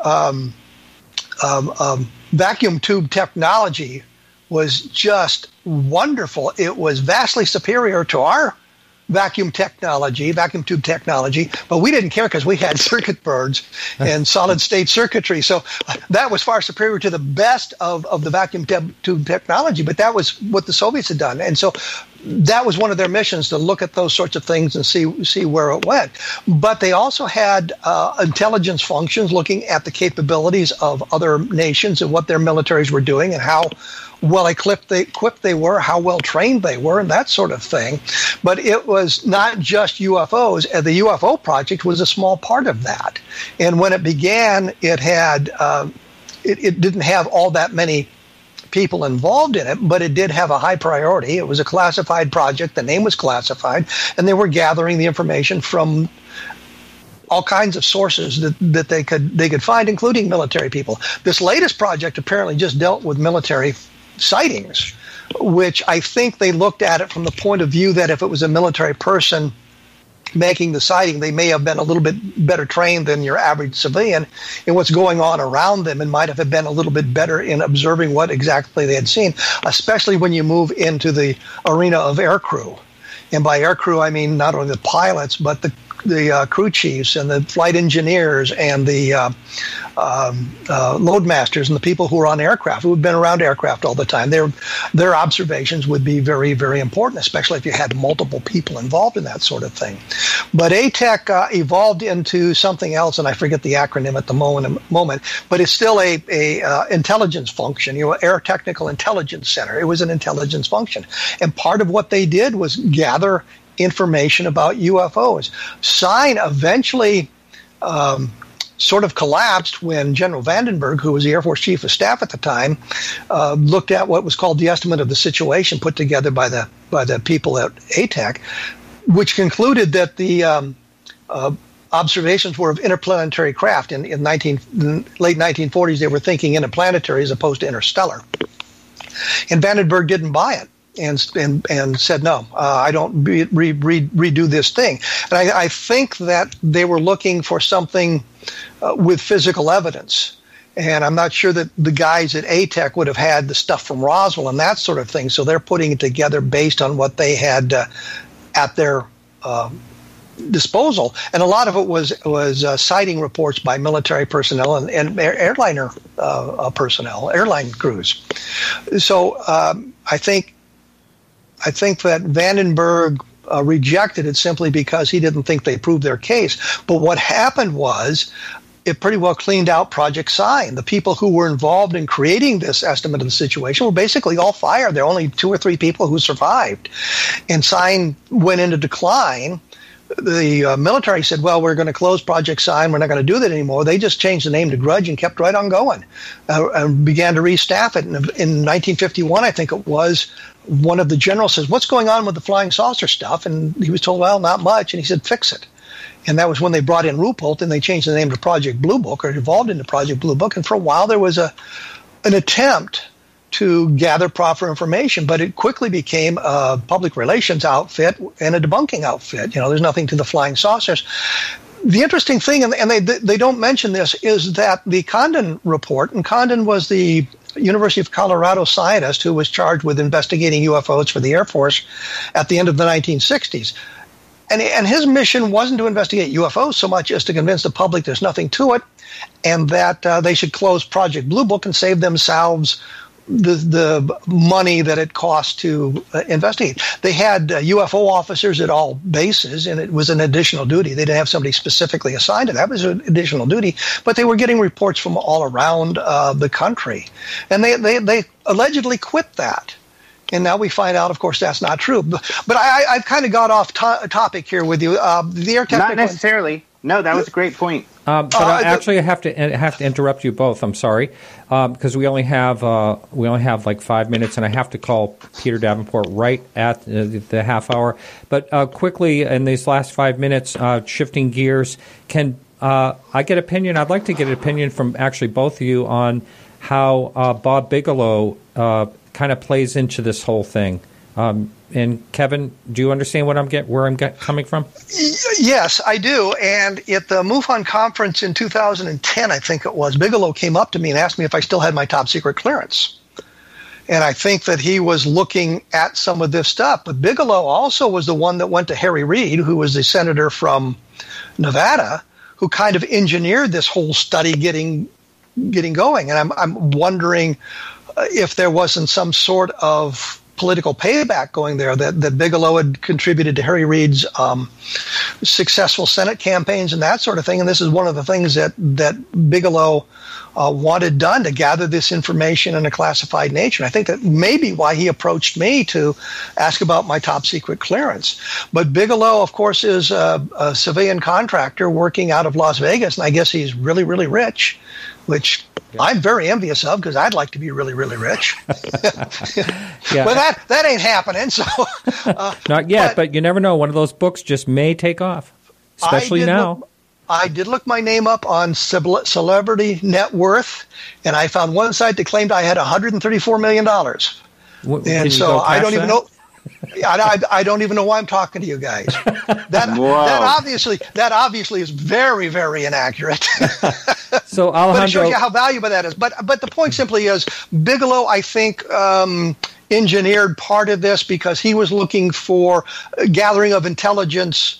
vacuum tube technology was just wonderful. It was vastly superior to our vacuum tube technology, but we didn't care because we had circuit boards and solid state circuitry. So that was far superior to the best of the vacuum tube technology, but that was what the Soviets had done. And so that was one of their missions, to look at those sorts of things and see where it went. But they also had intelligence functions looking at the capabilities of other nations and what their militaries were doing and how well equipped they were, how well trained they were, and that sort of thing. But it was not just UFOs. The UFO project was a small part of that. And when it began, it had it didn't have all that many people involved in it, but it did have a high priority. It was a classified project. The name was classified, and they were gathering the information from all kinds of sources that they could find, including military people. This latest project apparently just dealt with military sightings, which I think they looked at it from the point of view that if it was a military person making the sighting, they may have been a little bit better trained than your average civilian in what's going on around them, and might have been a little bit better in observing what exactly they had seen, especially when you move into the arena of aircrew. And by aircrew, I mean not only the pilots, but the crew chiefs and the flight engineers and the load masters and the people who are on aircraft, who have been around aircraft all the time. Their observations would be very, very important, especially if you had multiple people involved in that sort of thing. But ATEC evolved into something else, and I forget the acronym at the moment, but it's still a intelligence function, Air Technical Intelligence Center. It was an intelligence function. And part of what they did was gather information about UFOs. Sign eventually sort of collapsed when General Vandenberg, who was the Air Force Chief of Staff at the time, looked at what was called the estimate of the situation put together by the people at ATAC, which concluded that the observations were of interplanetary craft. In late 1940s, they were thinking interplanetary as opposed to interstellar. And Vandenberg didn't buy it and said, no, I don't redo this thing. And I think that they were looking for something with physical evidence. And I'm not sure that the guys at ATEC would have had the stuff from Roswell and that sort of thing. So they're putting it together based on what they had at their disposal. And a lot of it was sighting reports by military personnel and airliner personnel, airline crews. So I think that Vandenberg rejected it simply because he didn't think they proved their case. But what happened was it pretty well cleaned out Project Sign. The people who were involved in creating this estimate of the situation were basically all fired. There are only 2 or 3 people who survived. And Sign went into decline. The military said, well, we're going to close Project Sign. We're not going to do that anymore. They just changed the name to Grudge and kept right on going and began to restaff it. And in 1951, I think it was, one of the generals says, what's going on with the flying saucer stuff? And he was told, well, not much. And he said, fix it. And that was when they brought in Ruppelt, and they changed the name to Project Blue Book, or it evolved into Project Blue Book. And for a while, there was an attempt to gather proper information, but it quickly became a public relations outfit and a debunking outfit. You know, there's nothing to the flying saucers. The interesting thing, and they don't mention this, is that the Condon report, and Condon was the University of Colorado scientist who was charged with investigating UFOs for the Air Force at the end of the 1960s. And his mission wasn't to investigate UFOs so much as to convince the public there's nothing to it, and that they should close Project Blue Book and save themselves the money that it cost to investigate. They had UFO officers at all bases, and it was an additional duty. They didn't have somebody specifically assigned to that. It was an additional duty, but they were getting reports from all around the country. And they allegedly quit that. And now we find out, of course, that's not true. But I've kind of got off topic here with you. The air
not necessarily. No, that was a great point.
But I have to interrupt you both. I'm sorry, because we only have like 5 minutes, and I have to call Peter Davenport right at the half hour. But quickly, in these last 5 minutes, shifting gears, can I get opinion? I'd like to get an opinion from actually both of you on how Bob Bigelow kind of plays into this whole thing. And Kevin, do you understand where I'm coming from?
Yes, I do. And at the MUFON conference in 2010, I think it was, Bigelow came up to me and asked me if I still had my top secret clearance. And I think that he was looking at some of this stuff. But Bigelow also was the one that went to Harry Reid, who was the senator from Nevada, who kind of engineered this whole study getting going. And I'm wondering if there wasn't some sort of political payback going there, that Bigelow had contributed to Harry Reid's successful Senate campaigns and that sort of thing. And this is one of the things that Bigelow wanted done, to gather this information in a classified nature. And I think that may be why he approached me to ask about my top secret clearance. But Bigelow, of course, is a civilian contractor working out of Las Vegas, and I guess he's really, really rich, which I'm very envious of, because I'd like to be really, really rich.
Yeah.
But that ain't happening. So
not yet, but you never know. One of those books just may take off, especially now.
I did look my name up on Celebrity Net Worth, and I found one site that claimed I had $134 million. And so I don't even know. I don't even know why I'm talking to you guys. That obviously is very, very inaccurate.
So Alejandro,
but it shows you how valuable that is. But the point simply is, Bigelow, I think, engineered part of this because he was looking for gathering of intelligence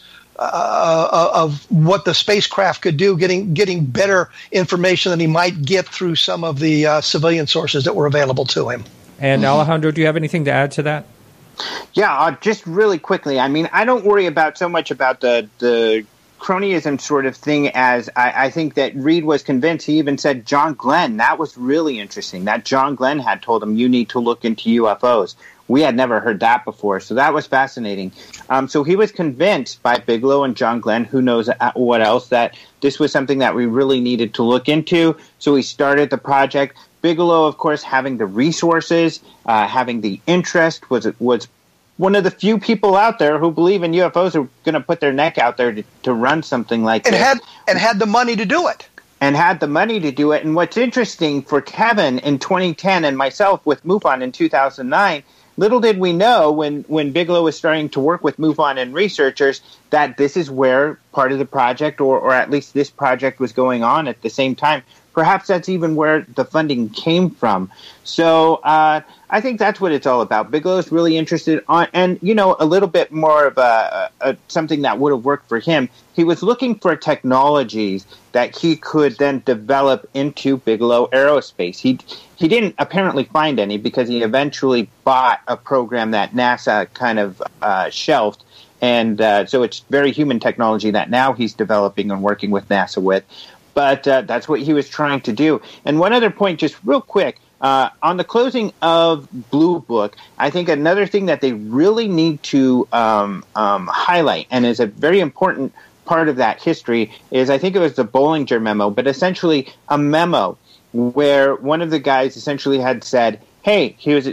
of what the spacecraft could do, getting better information than he might get through some of the civilian sources that were available to him.
And Alejandro, do you have anything to add to that?
Yeah, just really quickly. I mean, I don't worry about so much about the cronyism sort of thing as I think that Reid was convinced. He even said John Glenn. That was really interesting. That John Glenn had told him, you need to look into UFOs. we had never heard that before. So that was fascinating. So he was convinced by Bigelow and John Glenn, who knows what else, that this was something that we really needed to look into. So he started the project. Bigelow, of course, having the resources, having the interest, was one of the few people out there who believe in UFOs who are going to put their neck out there to run something like this.
And had the money to do it.
And had the money to do it. And what's interesting for Kevin in 2010 and myself with MUFON in 2009, little did we know when Bigelow was starting to work with MUFON and researchers that this is where part of the project, or at least this project, was going on at the same time. Perhaps that's even where the funding came from. So I think that's what it's all about. Bigelow's really interested on, and a little bit more of something that would have worked for him. He was looking for technologies that he could then develop into Bigelow Aerospace. He didn't apparently find any because he eventually bought a program that NASA kind of shelved. And so it's very human technology that now he's developing and working with NASA with. But that's what he was trying to do. And one other point, just real quick, on the closing of Blue Book, I think another thing that they really need to highlight, and is a very important part of that history, is I think it was the Bollinger memo, but essentially a memo where one of the guys essentially had said, hey,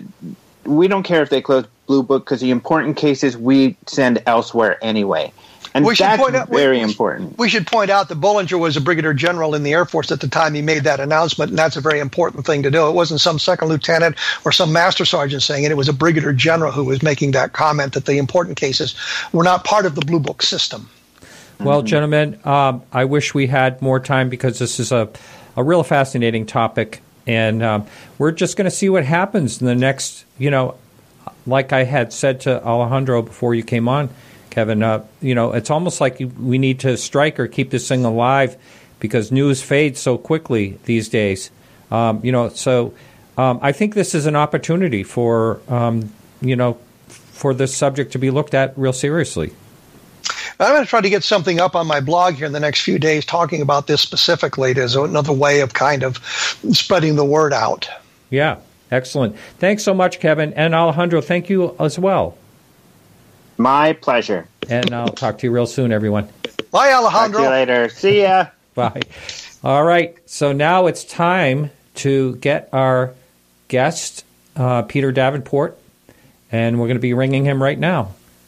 we don't care if they close Blue Book because the important cases we send elsewhere anyway. And that's very important.
We should point out that Bollinger was a brigadier general in the Air Force at the time he made that announcement, and that's a very important thing to do. It wasn't some second lieutenant or some master sergeant saying it. It was a brigadier general who was making that comment that the important cases were not part of the Blue Book system.
Well, gentlemen, I wish we had more time because this is a real fascinating topic, and we're just going to see what happens in the next, like I had said to Alejandro before you came on, Kevin, it's almost like we need to strike or keep this thing alive because news fades so quickly these days. So I think this is an opportunity for, for this subject to be looked at real seriously.
I'm going to try to get something up on my blog here in the next few days talking about this specifically. There's another way of kind of spreading the word out.
Yeah, excellent. Thanks so much, Kevin. And Alejandro, thank you as well.
My pleasure.
And I'll talk to you real soon, everyone.
Bye, Alejandro.
Talk to you later. See ya.
Bye. All right. So now it's time to get our guest, Peter Davenport, and we're going to be ringing him right now.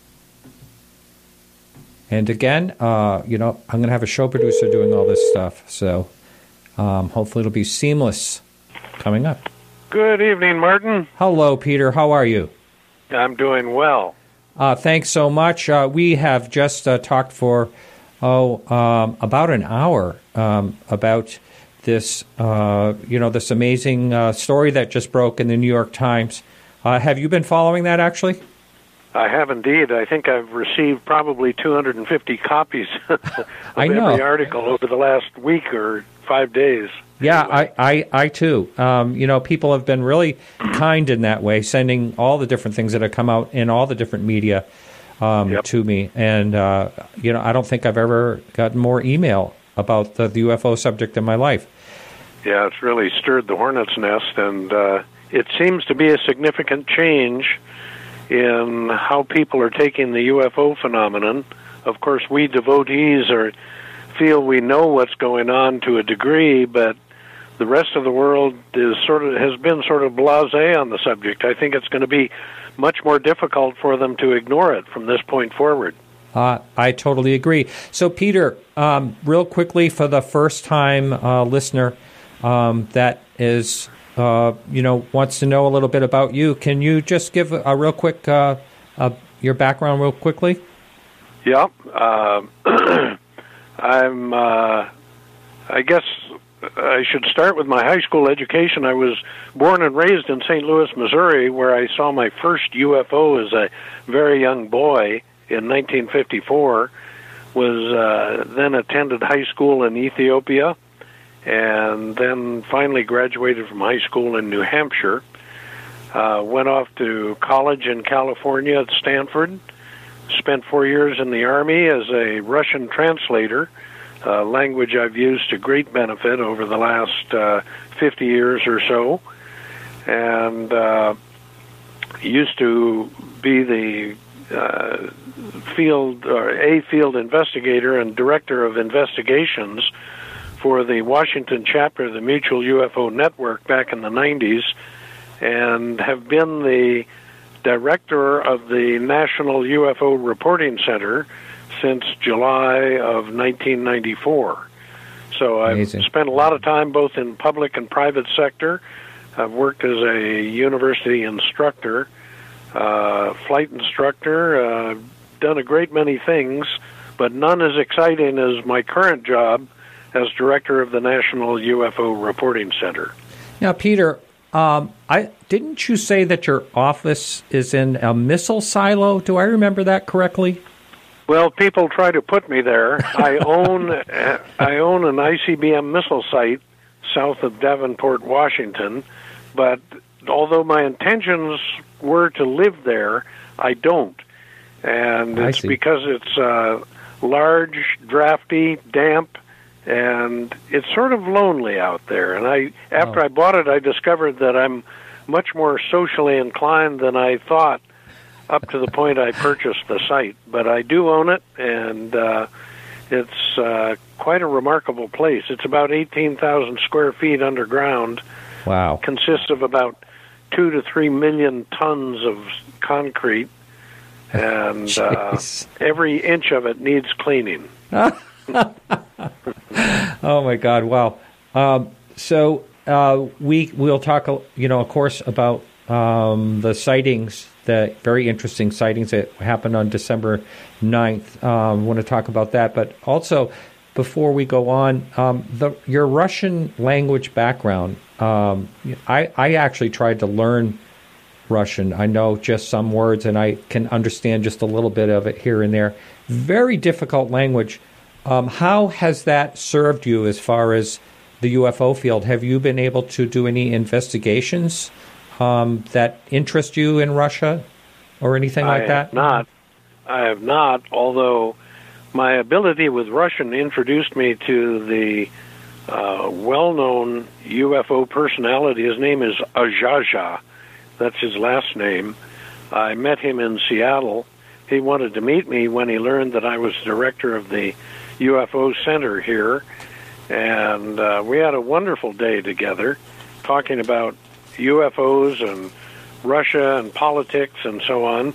And again, I'm going to have a show producer doing all this stuff, so hopefully it'll be seamless coming up.
Good evening, Martin.
Hello, Peter. How are you?
I'm doing well.
Thanks so much. We have just talked for about an hour about this, this amazing story that just broke in the New York Times. Have you been following that, actually?
I have indeed. I think I've received probably 250 copies of every article over the last week or 5 days.
Yeah, anyway. I too. People have been really kind in that way, sending all the different things that have come out in all the different media to me. And, I don't think I've ever gotten more email about the UFO subject in my life.
Yeah, it's really stirred the hornet's nest, and it seems to be a significant change in how people are taking the UFO phenomenon. Of course, we devotees feel we know what's going on to a degree, but the rest of the world has been sort of blasé on the subject. I think it's going to be much more difficult for them to ignore it from this point forward.
I totally agree. So, Peter, real quickly for the first-time listener that is, wants to know a little bit about you, can you just give a real quick your background real quickly?
Yeah. I guess I should start with my high school education. I was born and raised in St. Louis, Missouri, where I saw my first UFO as a very young boy in 1954. Then attended high school in Ethiopia, and then finally graduated from high school in New Hampshire. Went off to college in California at Stanford. Spent 4 years in the Army as a Russian translator, a language I've used to great benefit over the last 50 years or so. And used to be the field investigator and director of investigations for the Washington chapter of the Mutual UFO Network back in the 90s, and have been the director of the National UFO Reporting Center since July of 1994. So I've spent a lot of time both in public and private sector. I've worked as a university instructor, flight instructor, done a great many things, but none as exciting as my current job as director of the National UFO Reporting Center.
Now, Peter, didn't you say that your office is in a missile silo? Do I remember that correctly?
Well, people try to put me there. I own an ICBM missile site south of Davenport, Washington, but although my intentions were to live there, I don't. And it's because it's large, drafty, damp, and it's sort of lonely out there. And after I bought it, I discovered that I'm much more socially inclined than I thought up to the point I purchased the site. But I do own it, and it's quite a remarkable place. It's about 18,000 square feet underground.
Wow.
Consists of about 2 to 3 million tons of concrete, and every inch of it needs cleaning.
Oh my God! Wow. So we'll talk, of course, about the sightings, the very interesting sightings that happened on December 9th. I want to talk about that, but also before we go on, your Russian language background. I actually tried to learn Russian. I know just some words, and I can understand just a little bit of it here and there. Very difficult language. How has that served you as far as the UFO field? Have you been able to do any investigations that interest you in Russia or anything like that?
I have not, although my ability with Russian introduced me to the well-known UFO personality. His name is Azhaja. That's his last name. I met him in Seattle. He wanted to meet me when he learned that I was director of the UFO Center here, and we had a wonderful day together talking about UFOs and Russia and politics and so on.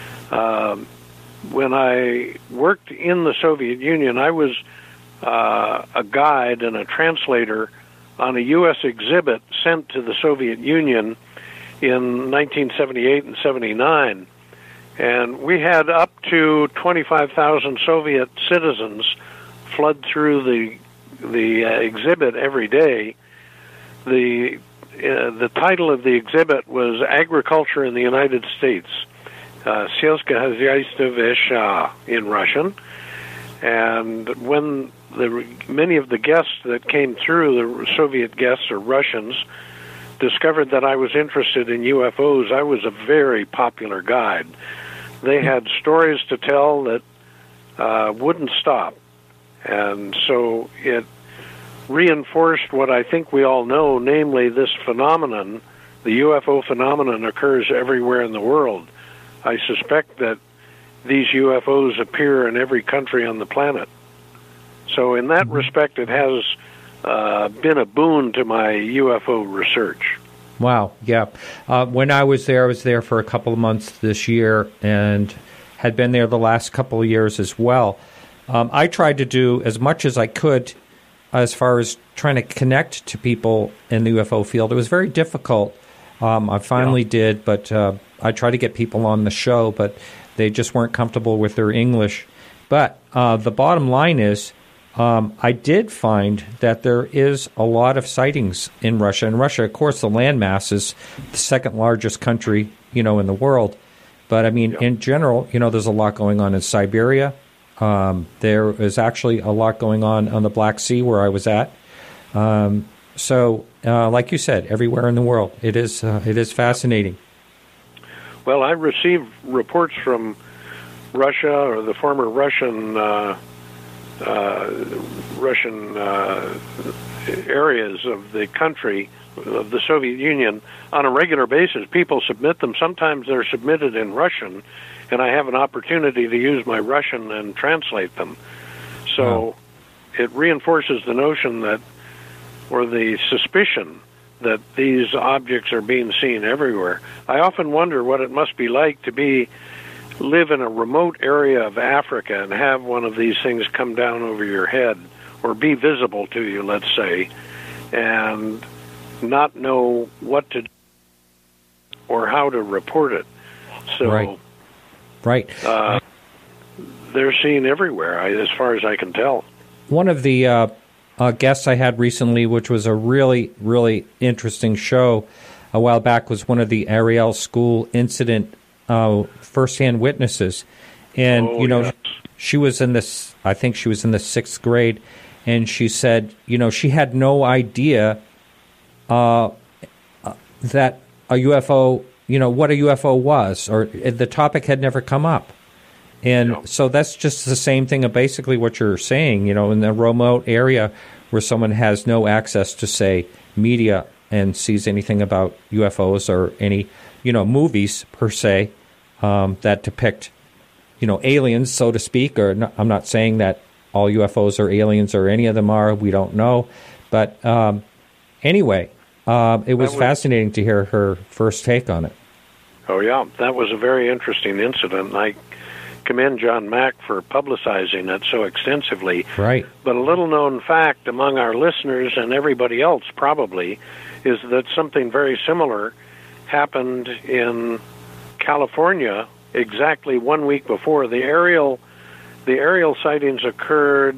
When I worked in the Soviet Union, I was a guide and a translator on a U.S. exhibit sent to the Soviet Union in 1978 and 79. And we had up to 25,000 Soviet citizens flood through the exhibit every day. The title of the exhibit was Agriculture in the United States, Сельское хозяйство в США in Russian. And when many of the guests that came through, the Soviet guests or Russians, discovered that I was interested in UFOs, I was a very popular guide. They had stories to tell that wouldn't stop. And so it reinforced what I think we all know, namely this phenomenon, the UFO phenomenon occurs everywhere in the world. I suspect that these UFOs appear in every country on the planet. So in that respect, it has been a boon to my UFO research.
Wow, yeah. When I was there for a couple of months this year and had been there the last couple of years as well. I tried to do as much as I could as far as trying to connect to people in the UFO field. It was very difficult. I finally did, but I tried to get people on the show, but they just weren't comfortable with their English. But the bottom line is, I did find that there is a lot of sightings in Russia. In Russia, of course, the landmass is the second largest country, in the world. But I mean, in general, there's a lot going on in Siberia. There is actually a lot going on the Black Sea where I was at. So, like you said, everywhere in the world, it is fascinating.
Well, I received reports from Russia or the former Russian Russian areas of the country, of the Soviet Union, on a regular basis. People submit them. Sometimes they're submitted in Russian, and I have an opportunity to use my Russian and translate them. So it reinforces the notion that, or the suspicion that these objects are being seen everywhere. I often wonder what it must be like to live in a remote area of Africa and have one of these things come down over your head or be visible to you, let's say, and not know what to do or how to report it. So,
right.
They're seen everywhere, as far as I can tell.
One of the guests I had recently, which was a really, really interesting show a while back, was one of the Ariel School incident first-hand witnesses. And, yes. She was in this, I think she was in the 6th grade, and she said, she had no idea that a UFO, what a UFO was, or the topic had never come up. And so that's just the same thing of basically what you're saying, in the remote area where someone has no access to, say, media and sees anything about UFOs or any, movies per se that depict, aliens, so to speak. Or I'm not saying that all UFOs are aliens or any of them are. We don't know. But anyway, it was fascinating to hear her first take on it.
Oh, yeah. That was a very interesting incident. I commend John Mack for publicizing it so extensively.
Right.
But a little-known fact among our listeners and everybody else probably is that something very similar happened in California exactly 1 week before. The aerial sightings occurred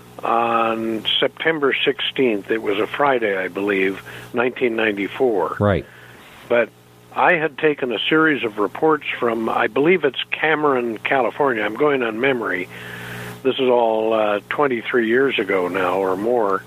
on September 16th. It was a Friday, I believe, 1994.
Right.
But I had taken a series of reports from, I believe it's Cameron, California. I'm going on memory. This is all 23 years ago now or more.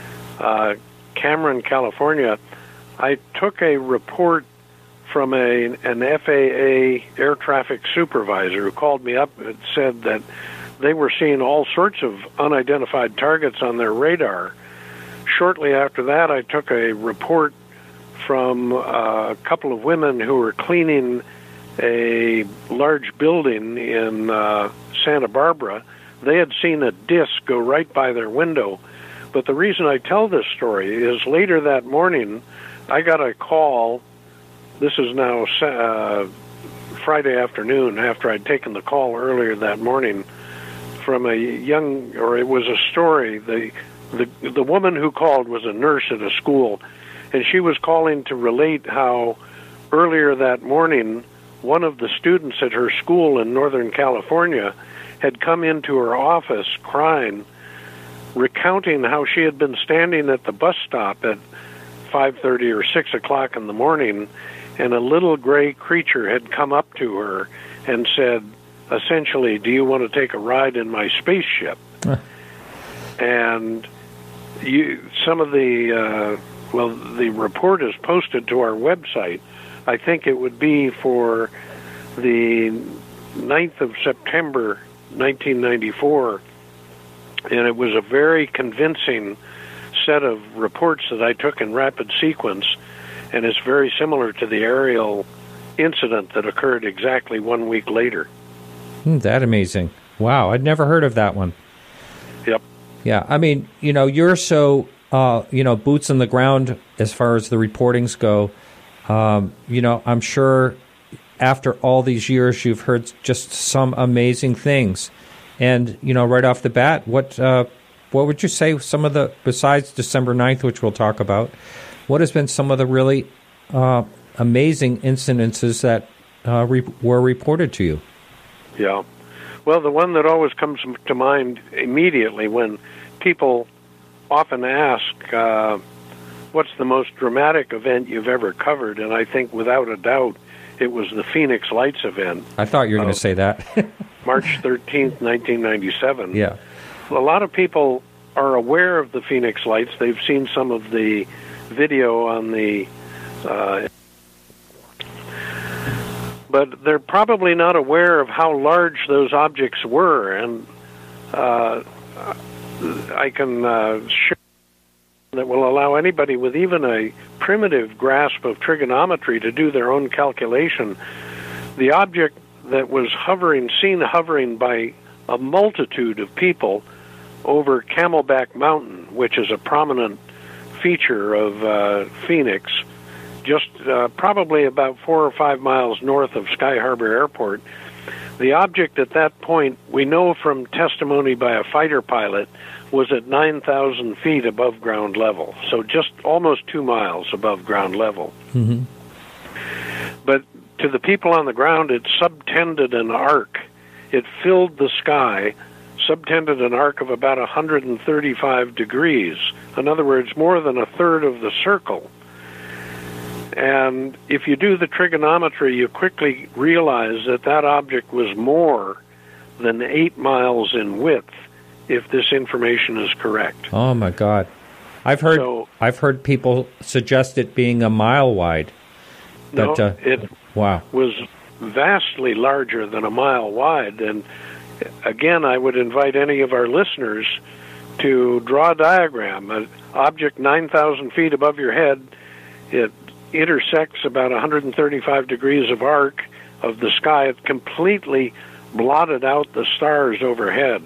Cameron, California. I took a report from an FAA air traffic supervisor who called me up and said that they were seeing all sorts of unidentified targets on their radar. Shortly after that, I took a report from a couple of women who were cleaning a large building in Santa Barbara. They had seen a disc go right by their window. But the reason I tell this story is later that morning, I got a call. This is now Friday afternoon, after I'd taken the call earlier that morning, from it was a story. The woman who called was a nurse at a school, and she was calling to relate how earlier that morning, one of the students at her school in Northern California had come into her office crying, recounting how she had been standing at the bus stop at 5:30 or 6 o'clock in the morning, and a little gray creature had come up to her and said, essentially, "Do you want to take a ride in my spaceship?" And some of the report is posted to our website. I think it would be for the 9th of September, 1994, and it was a very convincing set of reports that I took in rapid sequence, and it's very similar to the aerial incident that occurred exactly 1 week later.
That amazing. Wow, I'd never heard of that one.
Yep.
Yeah, I mean, you're so, boots on the ground as far as the reportings go. I'm sure after all these years you've heard just some amazing things. And, right off the bat, what would you say some of the, besides December 9th, which we'll talk about, what has been some of the really amazing incidences that were reported to you?
Yeah. Well, the one that always comes to mind immediately when people often ask, what's the most dramatic event you've ever covered? And I think without a doubt, it was the Phoenix Lights event.
I thought you were going to say that.
March 13th, 1997.
Yeah.
A lot of people are aware of the Phoenix Lights. They've seen some of the video on the... but they're probably not aware of how large those objects were. And I can share that will allow anybody with even a primitive grasp of trigonometry to do their own calculation. The object that was seen hovering by a multitude of people over Camelback Mountain, which is a prominent feature of Phoenix, just probably about 4 or 5 miles north of Sky Harbor Airport. The object at that point, we know from testimony by a fighter pilot, was at 9,000 feet above ground level, so just almost 2 miles above ground level.
Mm-hmm.
But to the people on the ground, it subtended an arc. It filled the sky, subtended an arc of about 135 degrees. In other words, more than a third of the circle. And if you do the trigonometry, you quickly realize that that object was more than 8 miles in width, if this information is correct.
Oh my God! I've heard people suggest it being a mile wide.
No, it was vastly larger than a mile wide. And again, I would invite any of our listeners to draw a diagram. An object 9,000 feet above your head, it intersects about 135 degrees of arc of the sky. It completely blotted out the stars overhead.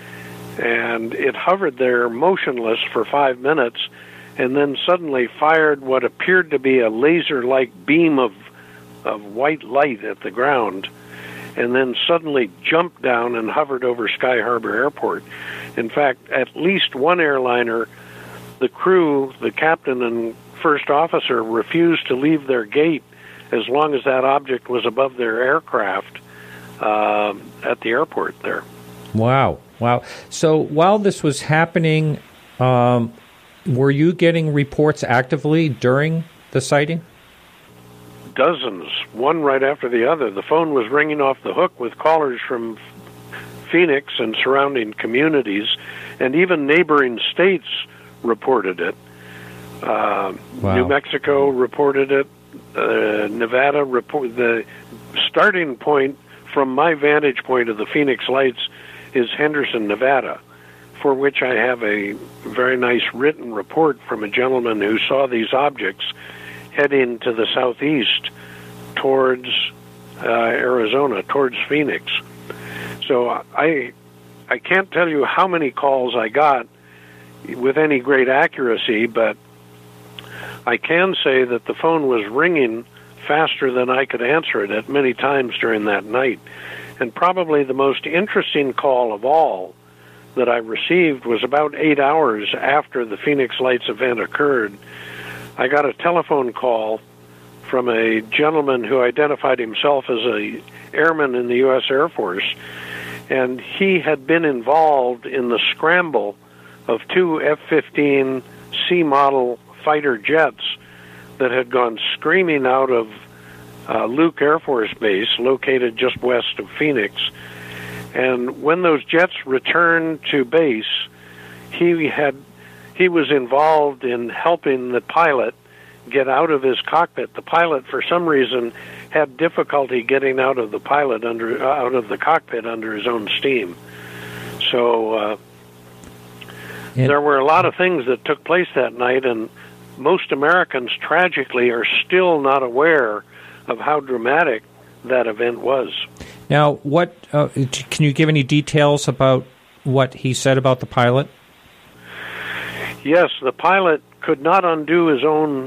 And it hovered there motionless for 5 minutes and then suddenly fired what appeared to be a laser-like beam of white light at the ground, and then suddenly jumped down and hovered over Sky Harbor Airport. In fact, at least one airliner, the crew, the captain and first officer, refused to leave their gate as long as that object was above their aircraft at the airport there.
Wow. So while this was happening, were you getting reports actively during the sighting?
Dozens, one right after the other. The phone was ringing off the hook with callers from Phoenix and surrounding communities, and even neighboring states reported it.
Wow.
New Mexico reported it. Nevada reported. The starting point from my vantage point of the Phoenix Lights is Henderson, Nevada, for which I have a very nice written report from a gentleman who saw these objects heading to the southeast towards Arizona, towards Phoenix. So I can't tell you how many calls I got with any great accuracy, but I can say that the phone was ringing faster than I could answer it at many times during that night. And probably the most interesting call of all that I received was about 8 hours after the Phoenix Lights event occurred. I got a telephone call from a gentleman who identified himself as an airman in the U.S. Air Force, and he had been involved in the scramble of 2 F-15 C model fighter jets that had gone screaming out of Luke Air Force Base, located just west of Phoenix. And when those jets returned to base, he was involved in helping the pilot get out of his cockpit. The pilot, for some reason, had difficulty getting out of the cockpit under his own steam. So there were a lot of things that took place that night, and most Americans, tragically, are still not aware of how dramatic that event was.
Now, what can you give any details about what he said about the pilot?
Yes, the pilot could not undo his own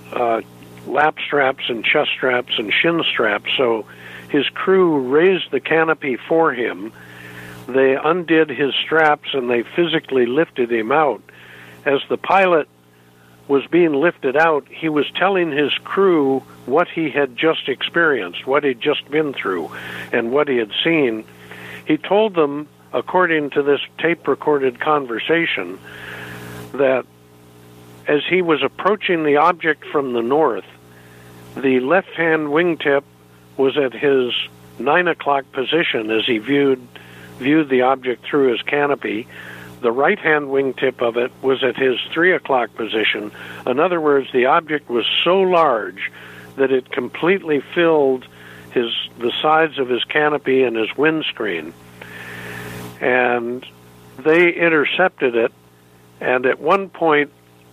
lap straps and chest straps and shin straps, so his crew raised the canopy for him. They undid his straps and they physically lifted him out. As the pilot was being lifted out, he was telling his crew what he had just experienced, what he'd just been through, and what he had seen. He told them, according to this tape-recorded conversation, that as he was approaching the object from the north, the left-hand wingtip was at his 9 o'clock position as he viewed the object through his canopy. The right-hand wingtip of it was at his 3 o'clock position. In other words, the object was so large that it completely filled the sides of his canopy and his windscreen. And they intercepted it, and at one point,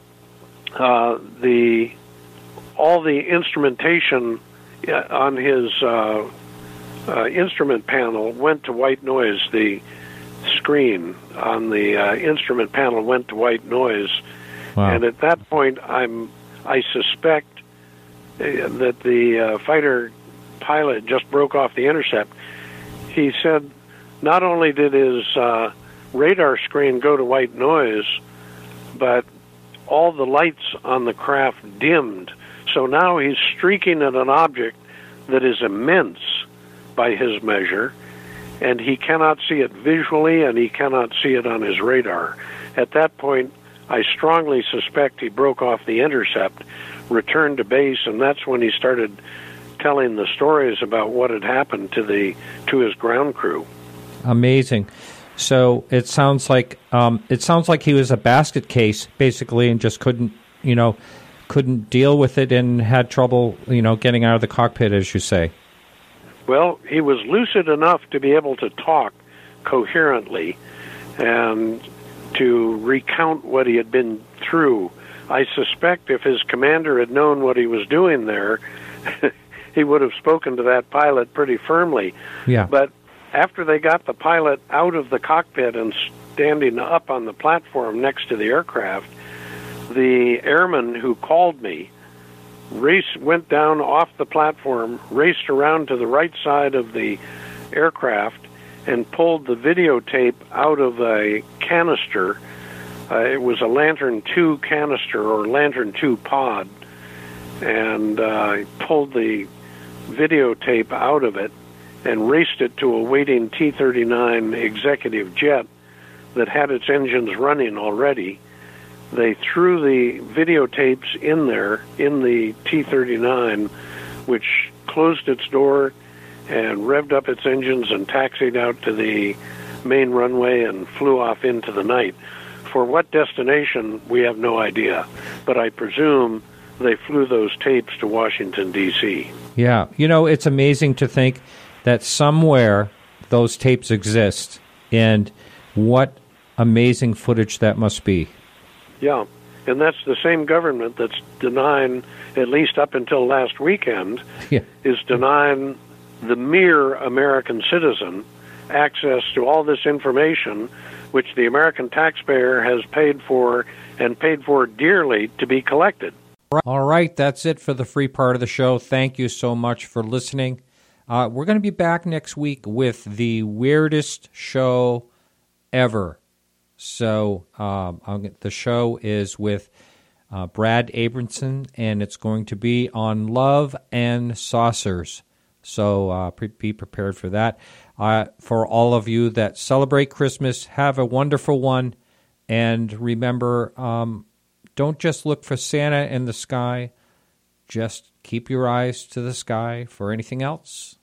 all the instrumentation on his instrument panel went to white noise. The screen on the instrument panel went to white noise.
Wow.
And at that point, I suspect that the fighter pilot just broke off the intercept. He said not only did his radar screen go to white noise, but all the lights on the craft dimmed. So now he's streaking at an object that is immense by his measure, and he cannot see it visually, and he cannot see it on his radar. At that point, I strongly suspect he broke off the intercept, returned to base, and that's when he started telling the stories about what had happened to his ground crew.
Amazing. So it sounds like he was a basket case basically, and just couldn't deal with it and had trouble getting out of the cockpit, as you say.
Well, he was lucid enough to be able to talk coherently and to recount what he had been through. I suspect if his commander had known what he was doing there, he would have spoken to that pilot pretty firmly.
Yeah.
But after they got the pilot out of the cockpit and standing up on the platform next to the aircraft, the airman who called me went down off the platform, raced around to the right side of the aircraft, and pulled the videotape out of a canister. It was a Lantern 2 canister or Lantern 2 pod, and pulled the videotape out of it and raced it to a waiting T-39 executive jet that had its engines running already. They threw the videotapes in there, in the T-39, which closed its door and revved up its engines and taxied out to the main runway and flew off into the night. For what destination, we have no idea. But I presume they flew those tapes to Washington, D.C.
Yeah. It's amazing to think that somewhere those tapes exist, and what amazing footage that must be.
Yeah, and that's the same government that's denying, at least up until last weekend, is denying the mere American citizen access to all this information, which the American taxpayer has paid for, and paid for dearly, to be collected.
All right, that's it for the free part of the show. Thank you so much for listening. We're going to be back next week with the weirdest show ever. So the show is with Brad Abramson, and it's going to be on love and saucers. So be prepared for that. For all of you that celebrate Christmas, have a wonderful one. And remember, don't just look for Santa in the sky. Just keep your eyes to the sky for anything else.